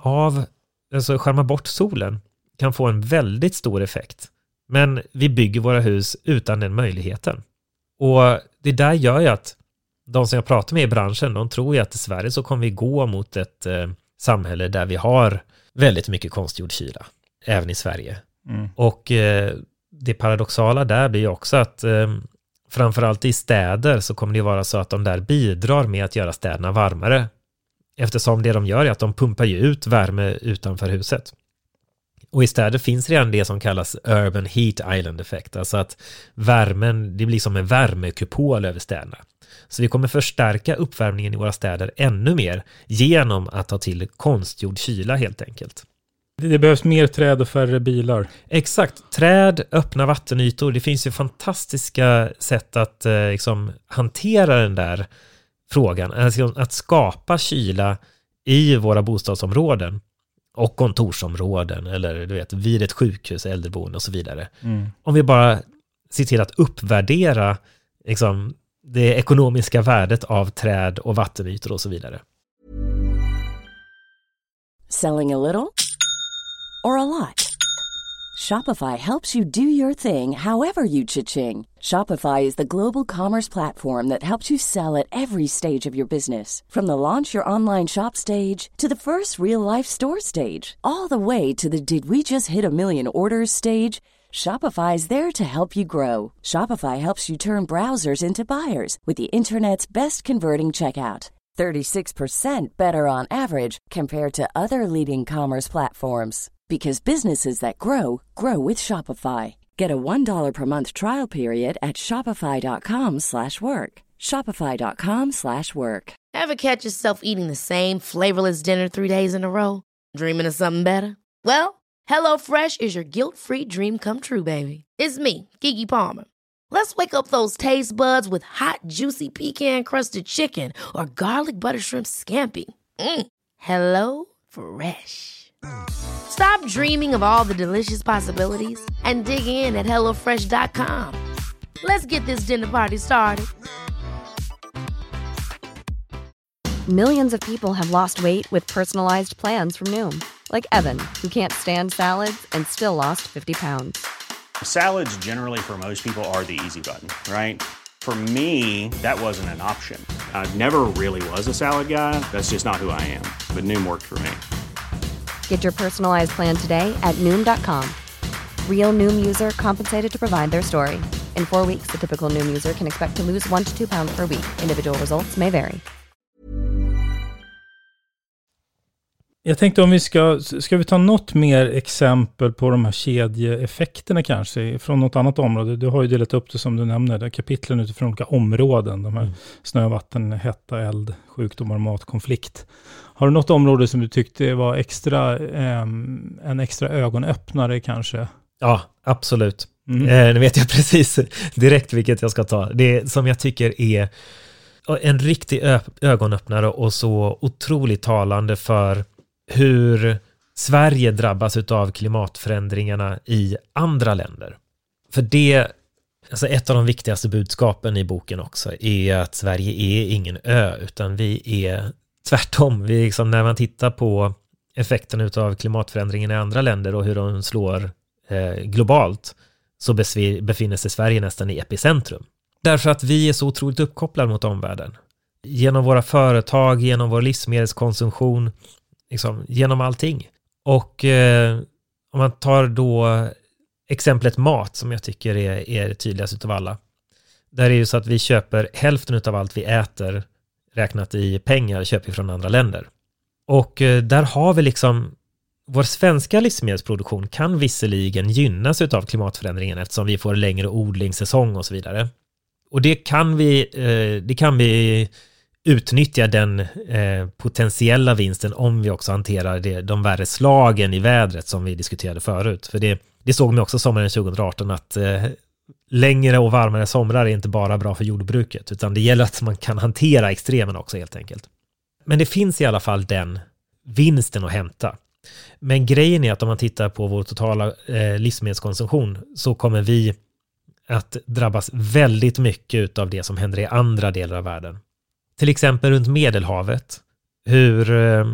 skärma bort solen kan få en väldigt stor effekt. Men vi bygger våra hus utan den möjligheten. Och det där gör ju att de som jag pratar med i branschen, de tror ju att i Sverige så kommer vi gå mot ett samhälle där vi har väldigt mycket konstgjord kyla, även i Sverige. Och det paradoxala där blir ju också att framförallt i städer så kommer det vara så att de där bidrar med att göra städerna varmare. Eftersom det de gör är att de pumpar ju ut värme utanför huset. Och i städer finns redan det som kallas Urban Heat Island effekt. Alltså att värmen, det blir som en värmekupol över städerna. Så vi kommer förstärka uppvärmningen i våra städer ännu mer genom att ta till konstgjord kyla helt enkelt. Det behövs mer träd och färre bilar. Exakt. Träd, öppna vattenytor. Det finns ju fantastiska sätt att hantera den där frågan. Alltså, att skapa kyla i våra bostadsområden och kontorsområden eller du vet, vid ett sjukhus, äldreboende och så vidare. Om vi bara ser till att uppvärdera det ekonomiska värdet av träd och vattenytor och så vidare. Selling a little or a lot? Shopify helps you do your thing however you cha-ching. Shopify is the global commerce platform that helps you sell at every stage of your business. From the launch your online shop stage to the first real-life store stage, all the way to the did we just hit a million orders stage. Shopify is there to help you grow. Shopify helps you turn browsers into buyers with the internet's best converting checkout. 36% better on average compared to other leading commerce platforms. Because businesses that grow, grow with Shopify. Get a $1 per month trial period at shopify.com/work. Shopify.com/work. Ever catch yourself eating the same flavorless dinner 3 days in a row? Dreaming of something better? Well, HelloFresh is your guilt-free dream come true, baby. It's me, Keke Palmer. Let's wake up those taste buds with hot, juicy pecan-crusted chicken or garlic butter shrimp scampi. Hello Fresh. Stop dreaming of all the delicious possibilities and dig in at HelloFresh.com. Let's get this dinner party started. Millions of people have lost weight with personalized plans from Noom. Like Evan, who can't stand salads and still lost 50 pounds. Salads generally for most people are the easy button, right? For me, that wasn't an option. I never really was a salad guy. That's just not who I am. But Noom worked for me. Get your personalized plan today at Noom.com. Real Noom user compensated to provide their story. In 4 weeks, the typical Noom user can expect to lose 1 to 2 pounds per week. Individual results may vary. Jag tänkte om vi ska vi ta något mer exempel på de här kedjeeffekterna kanske från något annat område. Du har ju delat upp det som du nämner, där kapitlen utifrån olika områden. De här snö, vatten, hetta, eld, sjukdomar, mat, konflikt. Har du något område som du tyckte var en extra ögonöppnare kanske? Ja, absolut. Nu vet jag precis direkt vilket jag ska ta. Det som jag tycker är en riktig ögonöppnare och så otroligt talande för hur Sverige drabbas av klimatförändringarna i andra länder. För det, alltså ett av de viktigaste budskapen i boken också är att Sverige är ingen ö, utan vi är tvärtom. Vi när man tittar på effekten av klimatförändringen i andra länder och hur de slår globalt, så befinner sig Sverige nästan i epicentrum. Därför att vi är så otroligt uppkopplade mot omvärlden. Genom våra företag, genom vår livsmedelskonsumtion, genom allting. Och om man tar då exemplet mat som jag tycker är det tydligaste utav alla. Där är det ju så att vi köper hälften utav allt vi äter räknat i pengar köper vi från andra länder. Och där har vi vår svenska livsmedelsproduktion kan visserligen gynnas utav klimatförändringen eftersom vi får längre odlingssäsong och så vidare. Och det kan vi utnyttja den potentiella vinsten om vi också hanterar de värre slagen i vädret som vi diskuterade förut. För det såg vi också sommaren 2018 att längre och varmare somrar är inte bara bra för jordbruket, utan det gäller att man kan hantera extremen också helt enkelt. Men det finns i alla fall den vinsten att hämta. Men grejen är att om man tittar på vår totala livsmedelskonsumtion så kommer vi att drabbas väldigt mycket av det som händer i andra delar av världen. Till exempel runt Medelhavet, hur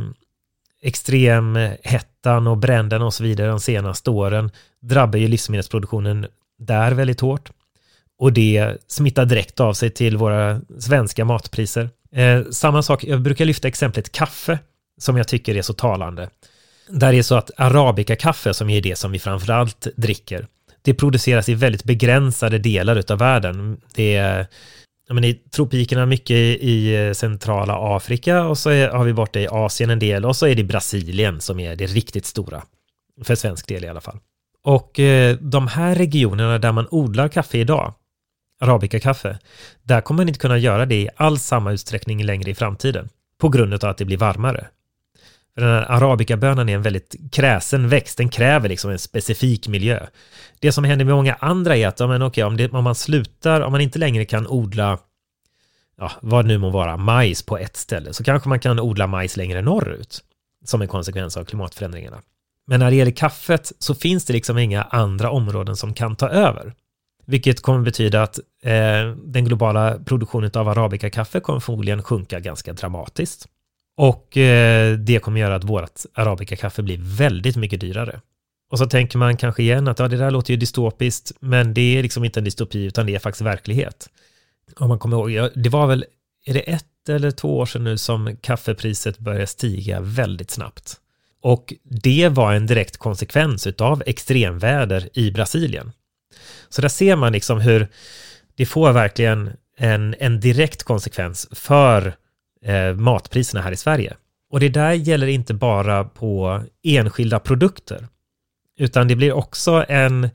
extrem hettan och bränderna och så vidare de senaste åren drabbar ju livsmedelsproduktionen där väldigt hårt. Och det smittar direkt av sig till våra svenska matpriser. Samma sak, jag brukar lyfta exemplet kaffe som jag tycker är så talande. Där är så att arabika-kaffe, som är det som vi framförallt dricker, det produceras i väldigt begränsade delar utav världen. Det är i tropikerna mycket i centrala Afrika och så har vi borta i Asien en del och så är det Brasilien som är det riktigt stora. för svensk del i alla fall. Och de här regionerna där man odlar kaffe idag, Arabica-kaffe, där kommer man inte kunna göra det i all samma utsträckning längre i framtiden på grund av att det blir varmare. För den här Arabica-bönan är en väldigt kräsen växt, den kräver liksom en specifik miljö. Det som händer med många andra är att om man inte längre kan odla vad nu må vara, majs på ett ställe, så kanske man kan odla majs längre norrut som en konsekvens av klimatförändringarna. Men när det gäller kaffet så finns det liksom inga andra områden som kan ta över. Vilket kommer betyda att den globala produktionen av Arabica-kaffe kommer förmodligen sjunka ganska dramatiskt. Och det kommer göra att vårt Arabica-kaffe blir väldigt mycket dyrare. Och så tänker man kanske igen att det där låter ju dystopiskt, men det är liksom inte en dystopi utan det är faktiskt verklighet. Om man kommer ihåg, det var väl, är det 1 eller 2 år sedan nu som kaffepriset började stiga väldigt snabbt. Och det var en direkt konsekvens av extremväder i Brasilien. Så där ser man liksom hur det får verkligen en direkt konsekvens för matpriserna här i Sverige. Och det där gäller inte bara på enskilda produkter, utan det blir också en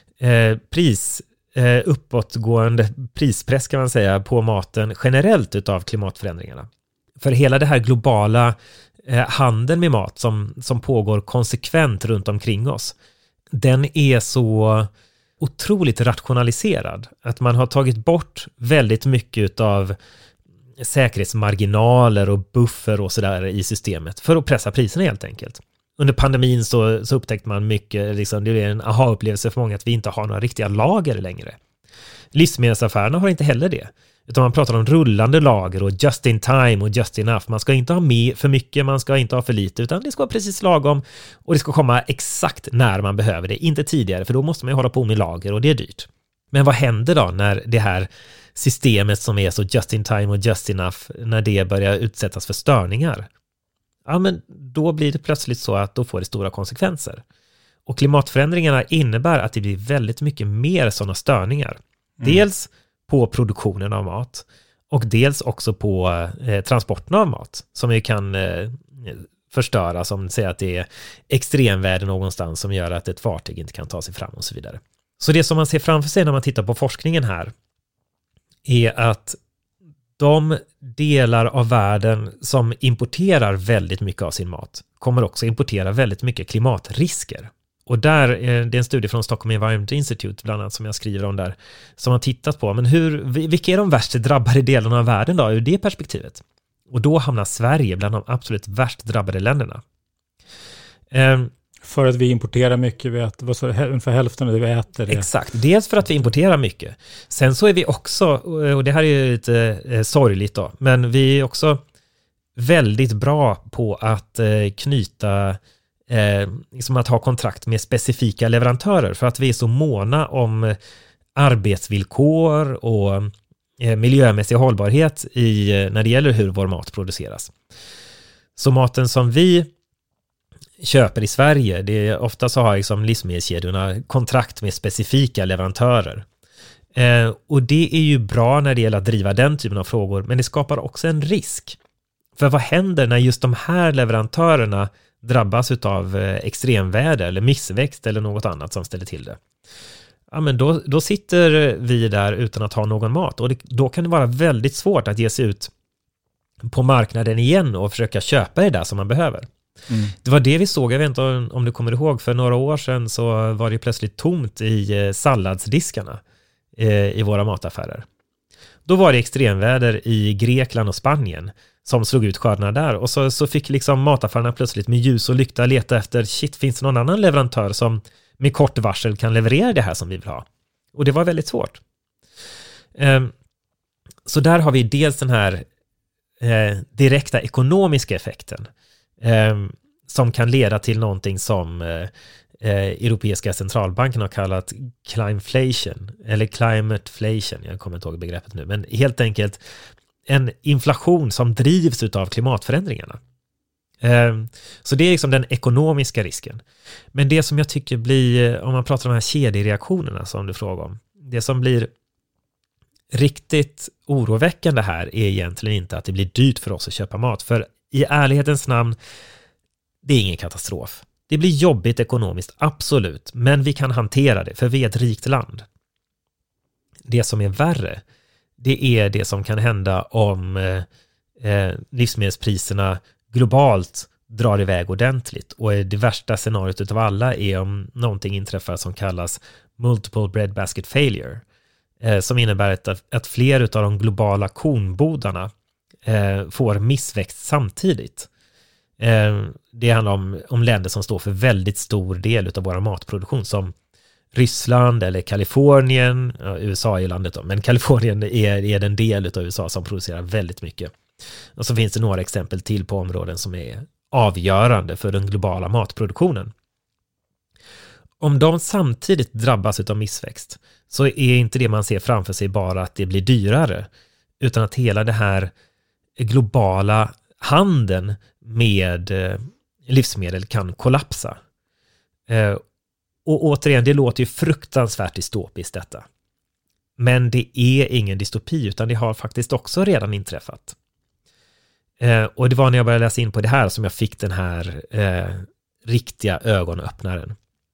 uppåtgående prispress kan man säga på maten generellt utav klimatförändringarna. För hela det här globala handeln med mat som pågår konsekvent runt omkring oss, den är så otroligt rationaliserad att man har tagit bort väldigt mycket av säkerhetsmarginaler och buffer och sådär i systemet för att pressa priserna helt enkelt. Under pandemin så upptäckte man mycket, liksom, det är en aha-upplevelse för många att vi inte har några riktiga lager längre. Livsmedelsaffärerna har inte heller det. Utan man pratar om rullande lager och just in time och just enough. Man ska inte ha med för mycket, man ska inte ha för lite, utan det ska vara precis lagom och det ska komma exakt när man behöver det. Inte tidigare, för då måste man ju hålla på med lager och det är dyrt. Men vad händer då när det här systemet som är så just in time och just enough, när det börjar utsättas för störningar? Ja, men då blir det plötsligt så att då får det stora konsekvenser. Och klimatförändringarna innebär att det blir väldigt mycket mer sådana störningar. Dels på produktionen av mat och dels också på transporten av mat som ju kan förstöra, som säger att det är extremväder någonstans som gör att ett fartyg inte kan ta sig fram och så vidare. Så det som man ser framför sig när man tittar på forskningen här är att de delar av världen som importerar väldigt mycket av sin mat kommer också importera väldigt mycket klimatrisker. Och där, det är en studie från Stockholm Environment Institute bland annat som jag skriver om där, som har tittat på, men vilka är de värst drabbade delarna av världen då ur det perspektivet? Och då hamnar Sverige bland de absolut värst drabbade länderna. För att vi importerar mycket, ungefär hälften av det vi äter. Exakt, dels för att vi importerar mycket. Sen så är vi också, och det här är lite sorgligt då, men vi är också väldigt bra på att knyta liksom att ha kontrakt med specifika leverantörer för att vi är så måna om arbetsvillkor och miljömässig hållbarhet när det gäller hur vår mat produceras. Så maten som vi köper i Sverige, det är ofta så har liksom livsmedelskedjorna kontrakt med specifika leverantörer. Och det är ju bra när det gäller att driva den typen av frågor, men det skapar också en risk. För vad händer när just de här leverantörerna drabbas av extremväder eller missväxt eller något annat som ställer till det? Ja, men då sitter vi där utan att ha någon mat, och då kan det vara väldigt svårt att ge sig ut på marknaden igen och försöka köpa det där som man behöver. Det var det vi såg, jag vet inte om du kommer ihåg, för några år sedan så var det plötsligt tomt i salladsdiskarna i våra mataffärer. Då var det extremväder i Grekland och Spanien som slog ut skördarna där, och så fick liksom mataffärerna plötsligt med ljus och lykta leta efter, finns det någon annan leverantör som med kort varsel kan leverera det här som vi vill ha? Och det var väldigt svårt. Så där har vi dels den här direkta ekonomiska effekten som kan leda till någonting som Europeiska centralbanken har kallat climeflation eller climateflation, jag kommer inte ihåg begreppet nu, men helt enkelt en inflation som drivs av klimatförändringarna. Så det är liksom den ekonomiska risken. Men det som jag tycker blir, om man pratar om de här kedjereaktionerna som du frågar om, det som blir riktigt oroväckande här är egentligen inte att det blir dyrt för oss att köpa mat, för i ärlighetens namn, det är ingen katastrof. Det blir jobbigt ekonomiskt, absolut, men vi kan hantera det, för vi är ett rikt land. Det som är värre, det är det som kan hända om livsmedelspriserna globalt drar iväg ordentligt. Och det värsta scenariot utav alla är om någonting inträffar som kallas multiple breadbasket failure, som innebär att fler utav de globala kornbodarna får missväxt samtidigt. Det handlar om länder som står för väldigt stor del utav vår matproduktion, som Ryssland eller Kalifornien. USA är landet då, men Kalifornien är den del utav USA som producerar väldigt mycket. Och så finns det några exempel till på områden som är avgörande för den globala matproduktionen. Om de samtidigt drabbas utav missväxt, så är inte det man ser framför sig bara att det blir dyrare, utan att hela det här globala handeln med livsmedel kan kollapsa. Och återigen, det låter ju fruktansvärt dystopiskt detta. Men det är ingen dystopi, utan det har faktiskt också redan inträffat. Och det var när jag började läsa in på det här som jag fick den här riktiga ögonöppnaren.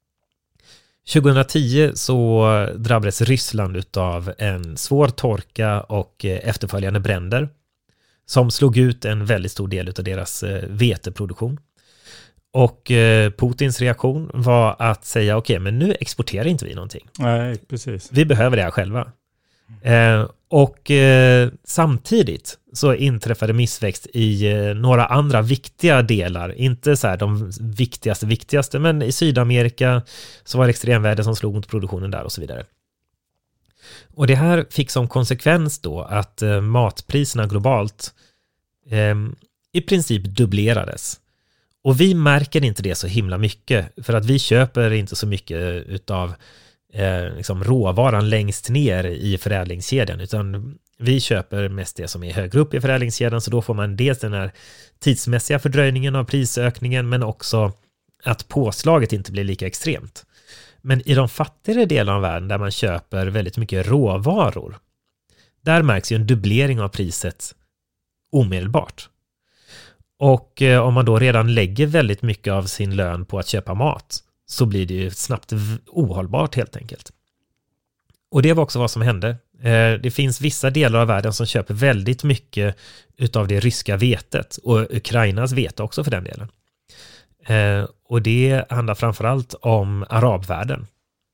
2010 så drabbades Ryssland utav en svår torka och efterföljande bränder som slog ut en väldigt stor del av deras veteproduktion. Och Putins reaktion var att säga okej, men nu exporterar inte vi någonting. Nej, precis. Vi behöver det här själva. Och samtidigt så inträffade missväxt i några andra viktiga delar. Inte så här de viktigaste, men i Sydamerika så var det extremväder som slog mot produktionen där och så vidare. Och det här fick som konsekvens då att matpriserna globalt i princip dubblerades. Och vi märker inte det så himla mycket, för att vi köper inte så mycket utav liksom råvaran längst ner i förädlingskedjan, utan vi köper mest det som är högre upp i förädlingskedjan, så då får man dels den här tidsmässiga fördröjningen av prisökningen, men också att påslaget inte blir lika extremt. Men i de fattigare delarna av världen där man köper väldigt mycket råvaror, där märks ju en dubblering av priset omedelbart. Och om man då redan lägger väldigt mycket av sin lön på att köpa mat, så blir det ju snabbt ohållbart helt enkelt. Och det var också vad som hände. Det finns vissa delar av världen som köper väldigt mycket utav det ryska vetet, och Ukrainas vete också för den delen. Och det handlar framförallt om arabvärlden.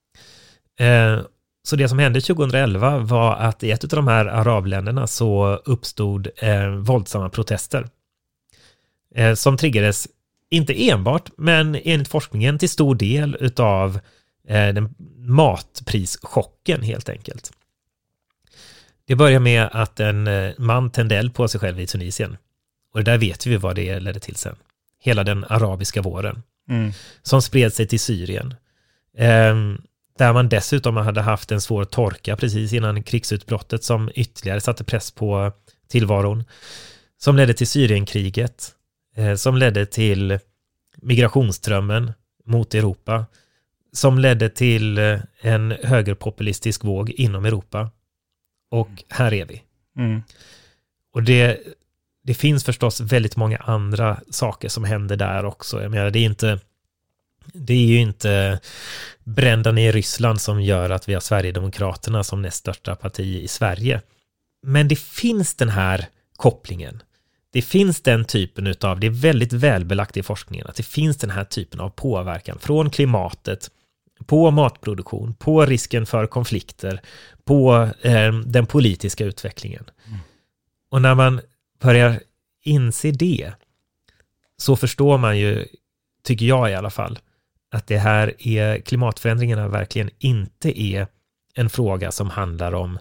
Så det som hände 2011 var att i ett av de här arabländerna så uppstod våldsamma protester. Som triggades inte enbart, men enligt forskningen till stor del utav den matprischocken helt enkelt. Det börjar med att en man tände eld på sig själv i Tunisien. Och det där vet vi vad det ledde till sen. Hela den arabiska våren. Som spred sig till Syrien. Där man dessutom hade haft en svår torka precis innan krigsutbrottet som ytterligare satte press på tillvaron. Som ledde till Syrienkriget. Som ledde till migrationsströmmen mot Europa. Som ledde till en högerpopulistisk våg inom Europa. Och här är vi. Och det finns förstås väldigt många andra saker som händer där också. Jag menar, det är ju inte bränderna i Ryssland som gör att vi har Sverigedemokraterna som näst största parti i Sverige. Men det finns den här kopplingen. Det finns den typen utav, det är väldigt välbelagt i forskningen, att det finns den här typen av påverkan från klimatet på matproduktion, på risken för konflikter, på den politiska utvecklingen. Och när man börjar inse det, så förstår man ju, tycker jag i alla fall, att det här är, klimatförändringarna verkligen inte är en fråga som handlar om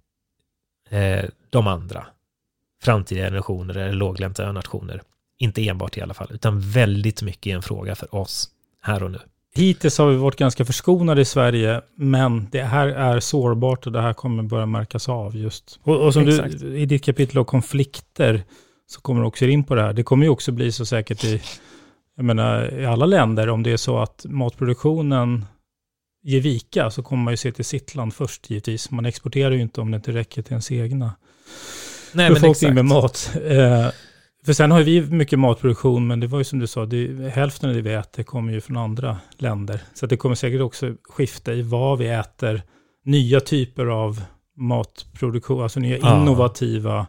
de andra framtida generationer eller låglänta nationer. Inte enbart i alla fall, utan väldigt mycket en fråga för oss här och nu. Hittills har vi varit ganska förskonade i Sverige, men det här är sårbart och det här kommer börja märkas av just. Och som du, i ditt kapitel om konflikter så kommer du också in på det här. Det kommer ju också bli så säkert i alla länder, om det är så att matproduktionen ger vika, så kommer man ju se till sitt land först givetvis. Man exporterar ju inte om det inte räcker till ens egna befolkning med mat. För sen har vi mycket matproduktion, men det var ju som du sa, hälften av det vi äter kommer ju från andra länder. Så att det kommer säkert också skifta i vad vi äter, nya typer av matproduktion, alltså nya innovativa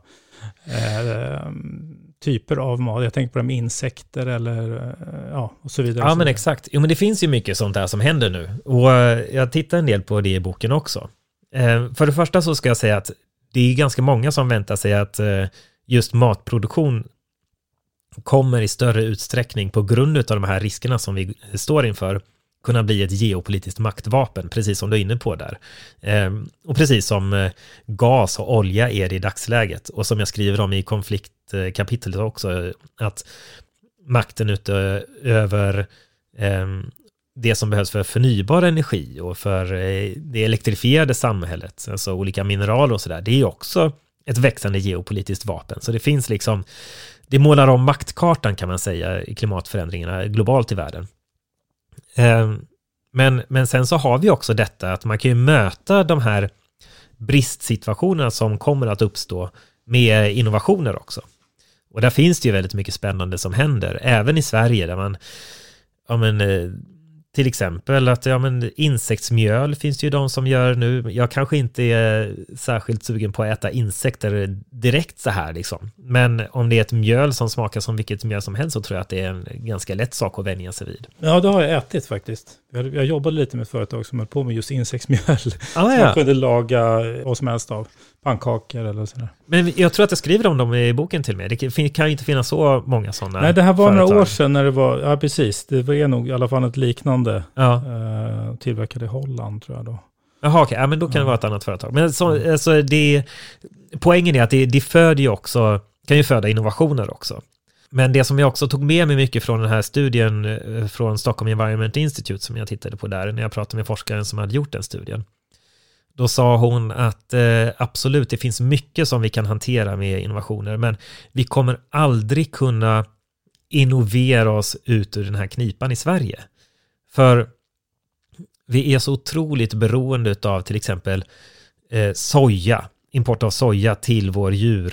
typer av mat. Jag tänker på de insekter eller och så vidare. Ja, men exakt. Jo, men det finns ju mycket sånt där som händer nu. Och jag tittar en del på det i boken också. För det första så ska jag säga att det är ganska många som väntar sig att just matproduktion kommer i större utsträckning på grund av de här riskerna som vi står inför kunna bli ett geopolitiskt maktvapen, precis som du är inne på där. Och precis som gas och olja är det i dagsläget. Och som jag skriver om i konfliktkapitlet också, att makten över det som behövs för förnybar energi och för det elektrifierade samhället, alltså olika mineraler och sådär, det är också ett växande geopolitiskt vapen. Så det finns liksom, det målar om maktkartan kan man säga i klimatförändringarna globalt i världen. Men sen så har vi också detta att man kan ju möta de här bristsituationerna som kommer att uppstå med innovationer också. Och där finns det ju väldigt mycket spännande som händer, även i Sverige där man, till exempel att insektsmjöl finns det ju de som gör nu. Jag kanske inte är särskilt sugen på att äta insekter direkt så här liksom. Men om det är ett mjöl som smakar som vilket mjöl som helst så tror jag att det är en ganska lätt sak att vänja sig vid. Ja, det har jag ätit faktiskt. Jag jobbade lite med ett företag som höll på med just insektsmjöl. Som man kunde laga vad som helst av. Pannkakor eller sådär. Men jag tror att jag skriver om dem i boken till mig. Det kan ju inte finnas så många sådana. Nej, det här var företag. Några år sedan när det var, ja precis, det var nog i alla fall ett liknande tillverkade i Holland tror jag då. Jaha, okej. Ja, men då kan det vara ett annat företag. Men alltså poängen är att det föder ju också, kan ju föda innovationer också. Men det som jag också tog med mig mycket från den här studien från Stockholm Environment Institute som jag tittade på där när jag pratade med forskaren som hade gjort den studien. Då sa hon att absolut, det finns mycket som vi kan hantera med innovationer, men vi kommer aldrig kunna innovera oss ut ur den här knipan i Sverige. För vi är så otroligt beroende av till exempel soja, import av soja till vår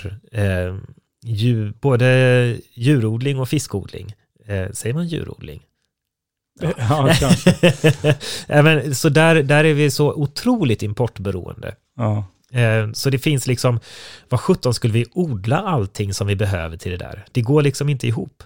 både djurodling och fiskodling. Säger man djurodling? Ja, kanske. Så där är vi så otroligt importberoende. Ja. Så det finns liksom, vad 17 skulle vi odla allting som vi behöver till det där? Det går liksom inte ihop.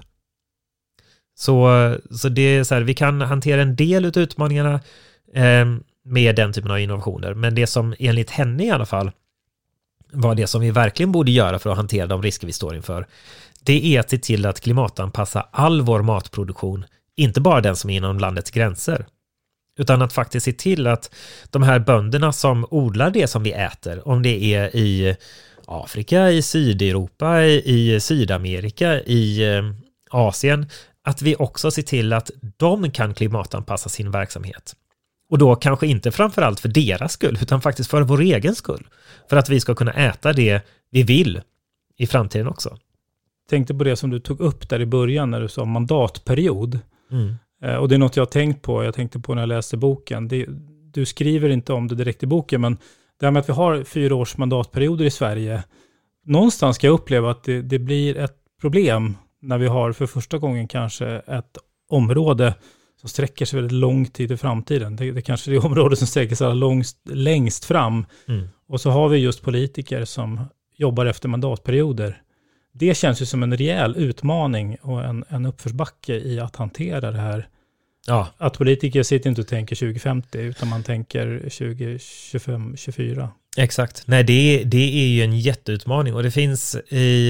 Så det är så här, vi kan hantera en del av utmaningarna med den typen av innovationer. Men det som enligt henne i alla fall var det som vi verkligen borde göra för att hantera de risker vi står inför, det är att se till att klimatanpassa all vår matproduktion, inte bara den som är inom landets gränser, utan att faktiskt se till att de här bönderna som odlar det som vi äter, om det är i Afrika, i Sydeuropa, i Sydamerika, i Asien, att vi också ser till att de kan klimatanpassa sin verksamhet. Och då kanske inte framförallt för deras skull, utan faktiskt för vår egen skull. För att vi ska kunna äta det vi vill i framtiden också. Jag tänkte på det som du tog upp där i början när du sa mandatperiod. Och det är något jag har tänkt på. Jag tänkte på när jag läste boken. Du skriver inte om det direkt i boken, men det här med att vi har 4 års mandatperioder i Sverige. Någonstans ska jag uppleva att det blir ett problem när vi har för första gången kanske ett område som sträcker sig väldigt lång tid i framtiden. Det kanske är det område som sträcker sig längst fram. Och så har vi just politiker som jobbar efter mandatperioder. Det känns ju som en rejäl utmaning och en uppförsbacke i att hantera det här. Ja. Att politiker sitter inte och tänker 2050 utan man tänker 2025, 24. Exakt. Nej, det är ju en jätteutmaning och det finns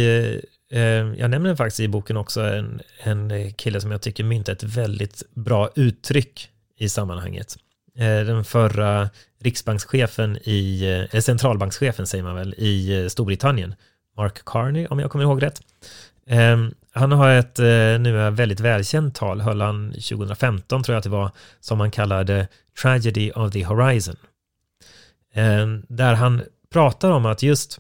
jag nämner faktiskt i boken också en kille som jag tycker myntar ett väldigt bra uttryck i sammanhanget. Den förra riksbankschefen centralbankschefen säger man väl i Storbritannien, Mark Carney om jag kommer ihåg rätt. Han har ett nu väldigt välkänt tal, höll han 2015 tror jag att det var, som han kallade Tragedy of the Horizon. Där han pratar om att just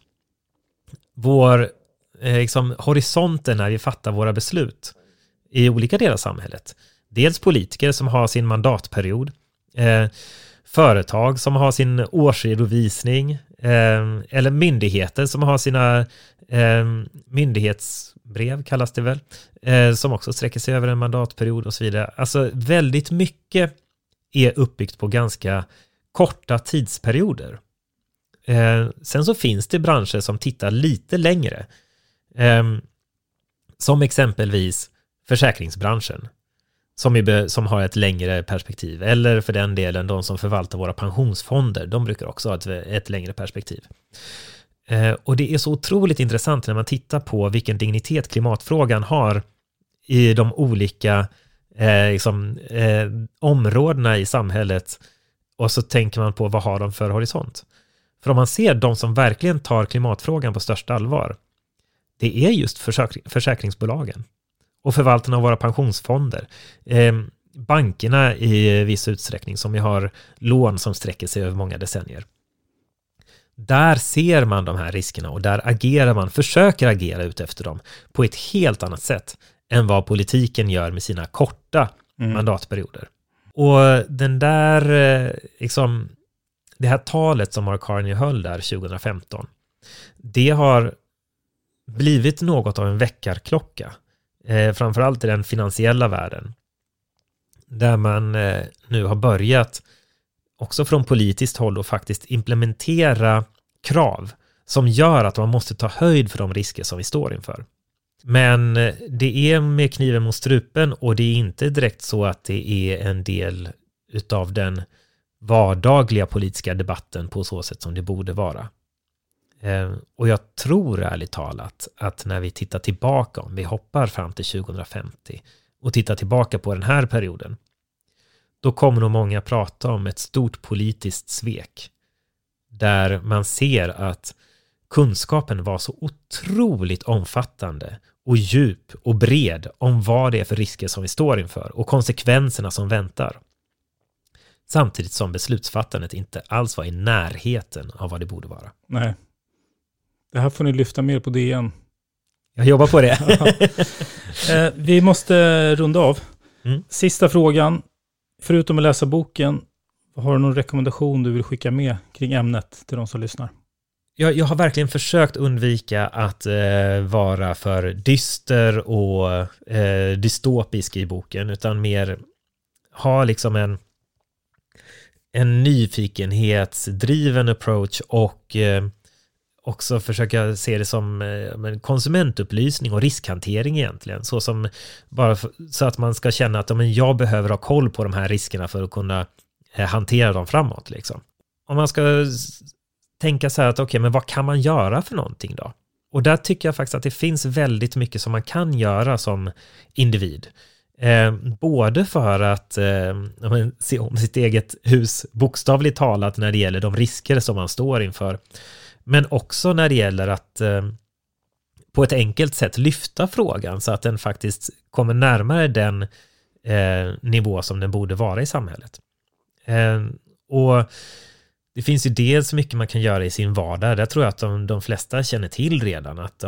vår horisonten när vi fattar våra beslut i olika delar av samhället. Dels politiker som har sin mandatperiod, företag som har sin årsredovisning, eller myndigheter som har sina myndighetsbrev kallas det väl, som också sträcker sig över en mandatperiod och så vidare. Alltså väldigt mycket är uppbyggt på ganska korta tidsperioder. Sen så finns det branscher som tittar lite längre. Som exempelvis försäkringsbranschen som har ett längre perspektiv. Eller för den delen de som förvaltar våra pensionsfonder. De brukar också ha ett längre perspektiv. Och det är så otroligt intressant när man tittar på vilken dignitet klimatfrågan har i de olika områdena i samhället. Och så tänker man på vad har de för horisont. För om man ser de som verkligen tar klimatfrågan på största allvar, det är just försäkringsbolagen och förvaltarna av våra pensionsfonder. Bankerna i viss utsträckning som ju har lån som sträcker sig över många decennier. Där ser man de här riskerna och där försöker agera ut efter dem på ett helt annat sätt än vad politiken gör med sina korta mandatperioder. Och den där det här talet som Mark Carney höll där 2015, det har blivit något av en väckarklocka. Framförallt i den finansiella världen. Där man nu har börjat också från politiskt håll och faktiskt implementera krav som gör att man måste ta höjd för de risker som vi står inför. Men det är med kniven mot strupen och det är inte direkt så att det är en del utav den vardagliga politiska debatten på så sätt som det borde vara. Och jag tror ärligt talat att när vi tittar tillbaka, om vi hoppar fram till 2050 och tittar tillbaka på den här perioden, då kommer nog många prata om ett stort politiskt svek där man ser att kunskapen var så otroligt omfattande och djup och bred om vad det är för risker som vi står inför och konsekvenserna som väntar. Samtidigt som beslutsfattandet inte alls var i närheten av vad det borde vara. Nej. Det här får ni lyfta mer på DN. Jag jobbar på det. Vi måste runda av. Sista frågan. Förutom att läsa boken, har du någon rekommendation du vill skicka med kring ämnet till de som lyssnar? Jag har verkligen försökt undvika att vara för dyster och dystopisk i boken, utan mer ha liksom en nyfikenhetsdriven approach och också försöka se det som konsumentupplysning och riskhantering egentligen. Så att man ska känna att jag behöver ha koll på de här riskerna för att kunna hantera dem framåt. Liksom. Om man ska tänka så här att men vad kan man göra för någonting då? Och där tycker jag faktiskt att det finns väldigt mycket som man kan göra som individ. Både för att se om sitt eget hus bokstavligt talat när det gäller de risker som man står inför. Men också när det gäller att på ett enkelt sätt lyfta frågan så att den faktiskt kommer närmare den nivå som den borde vara i samhället. Och det finns ju dels mycket man kan göra i sin vardag. Där tror jag att de flesta känner till redan att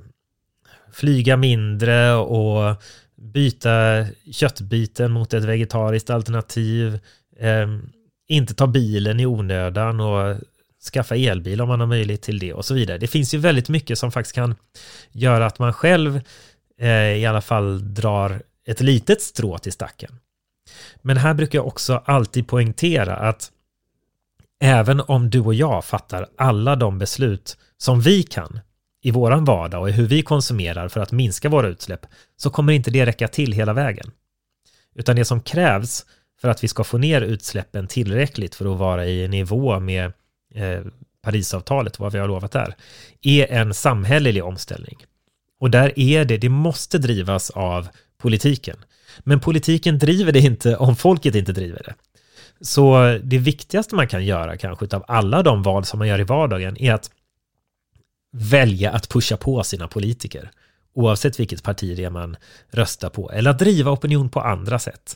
flyga mindre och byta köttbiten mot ett vegetariskt alternativ. Inte ta bilen i onödan och skaffa elbil om man har möjlighet till det och så vidare. Det finns ju väldigt mycket som faktiskt kan göra att man själv i alla fall drar ett litet strå till stacken. Men här brukar jag också alltid poängtera att även om du och jag fattar alla de beslut som vi kan i våran vardag och i hur vi konsumerar för att minska våra utsläpp, så kommer inte det räcka till hela vägen. Utan det som krävs för att vi ska få ner utsläppen tillräckligt för att vara i nivå med Parisavtalet, vad vi har lovat där, är en samhällelig omställning. Och där är det måste drivas av politiken. Men politiken driver det inte om folket inte driver det. Så det viktigaste man kan göra kanske utav alla de val som man gör i vardagen är att välja att pusha på sina politiker. Oavsett vilket parti det är man röstar på. Eller att driva opinion på andra sätt.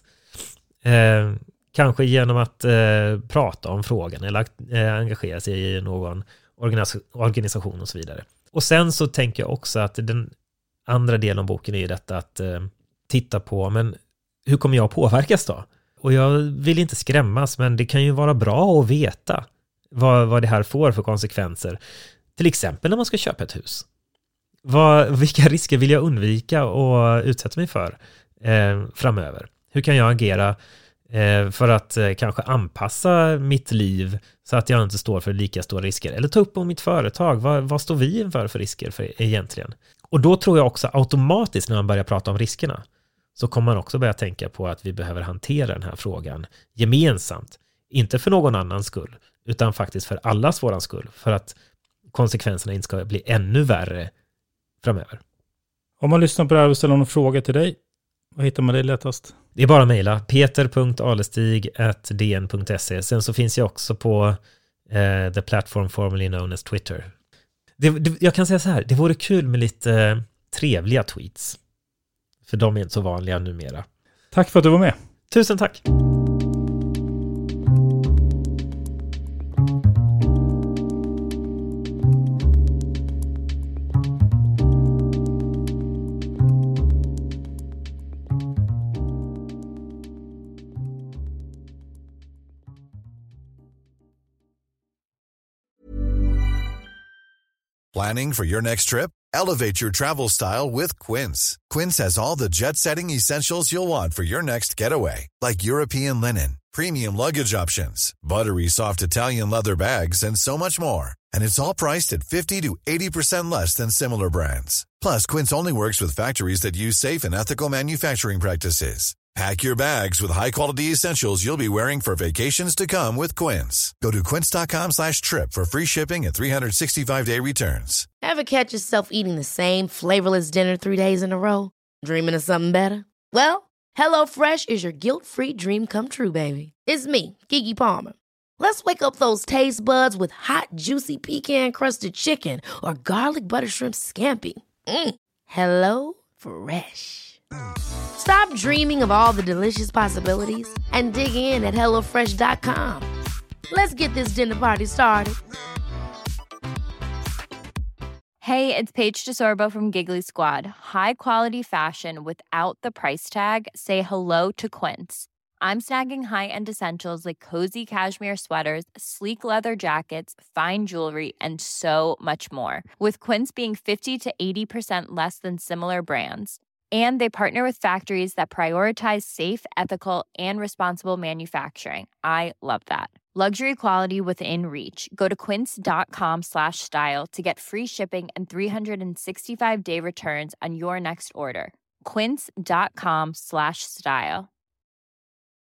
Kanske genom att prata om frågan eller engagera sig i någon organisation och så vidare. Och sen så tänker jag också att den andra delen av boken är detta att titta på, men hur kommer jag påverkas då? Och jag vill inte skrämmas, men det kan ju vara bra att veta vad det här får för konsekvenser. Till exempel när man ska köpa ett hus. Vilka risker vill jag undvika och utsätta mig för framöver? Hur kan jag agera för att kanske anpassa mitt liv så att jag inte står för lika stora risker? Eller ta upp om mitt företag. Vad står vi inför för risker egentligen? Och då tror jag också automatiskt när man börjar prata om riskerna så kommer man också börja tänka på att vi behöver hantera den här frågan gemensamt. Inte för någon annans skull, utan faktiskt för allas våran skull. För att konsekvenserna inte ska bli ännu värre framöver. Om man lyssnar på det här och ställer någon fråga till dig, vad hittar man dig lättast? Det är bara att mejla peter.alestig@dn.se. Sen så finns jag också på the platform formerly known as Twitter. Jag kan säga så här, det vore kul med lite trevliga tweets. För de är inte så vanliga numera. Tack för att du var med. Tusen tack. Planning for your next trip? Elevate your travel style with Quince. Quince has all the jet-setting essentials you'll want for your next getaway, like European linen, premium luggage options, buttery soft Italian leather bags, and so much more. And it's all priced at 50 to 80% less than similar brands. Plus, Quince only works with factories that use safe and ethical manufacturing practices. Pack your bags with high-quality essentials you'll be wearing for vacations to come with Quince. Go to quince.com/trip for free shipping and 365-day returns. Ever catch yourself eating the same flavorless dinner 3 days in a row? Dreaming of something better? Well, HelloFresh is your guilt-free dream come true, baby. It's me, Keke Palmer. Let's wake up those taste buds with hot, juicy pecan-crusted chicken or garlic butter shrimp scampi. Hello Fresh. Stop dreaming of all the delicious possibilities and dig in at HelloFresh.com. Let's get this dinner party started. Hey, it's Paige DeSorbo from Giggly Squad. High quality fashion without the price tag. Say hello to Quince. I'm snagging high-end essentials like cozy cashmere sweaters, sleek leather jackets, fine jewelry, and so much more. With Quince being 50 to 80% less than similar brands. And they partner with factories that prioritize safe, ethical, and responsible manufacturing. I love that. Luxury quality within reach. Go to quince.com/style to get free shipping and 365-day returns on your next order. Quince.com/style.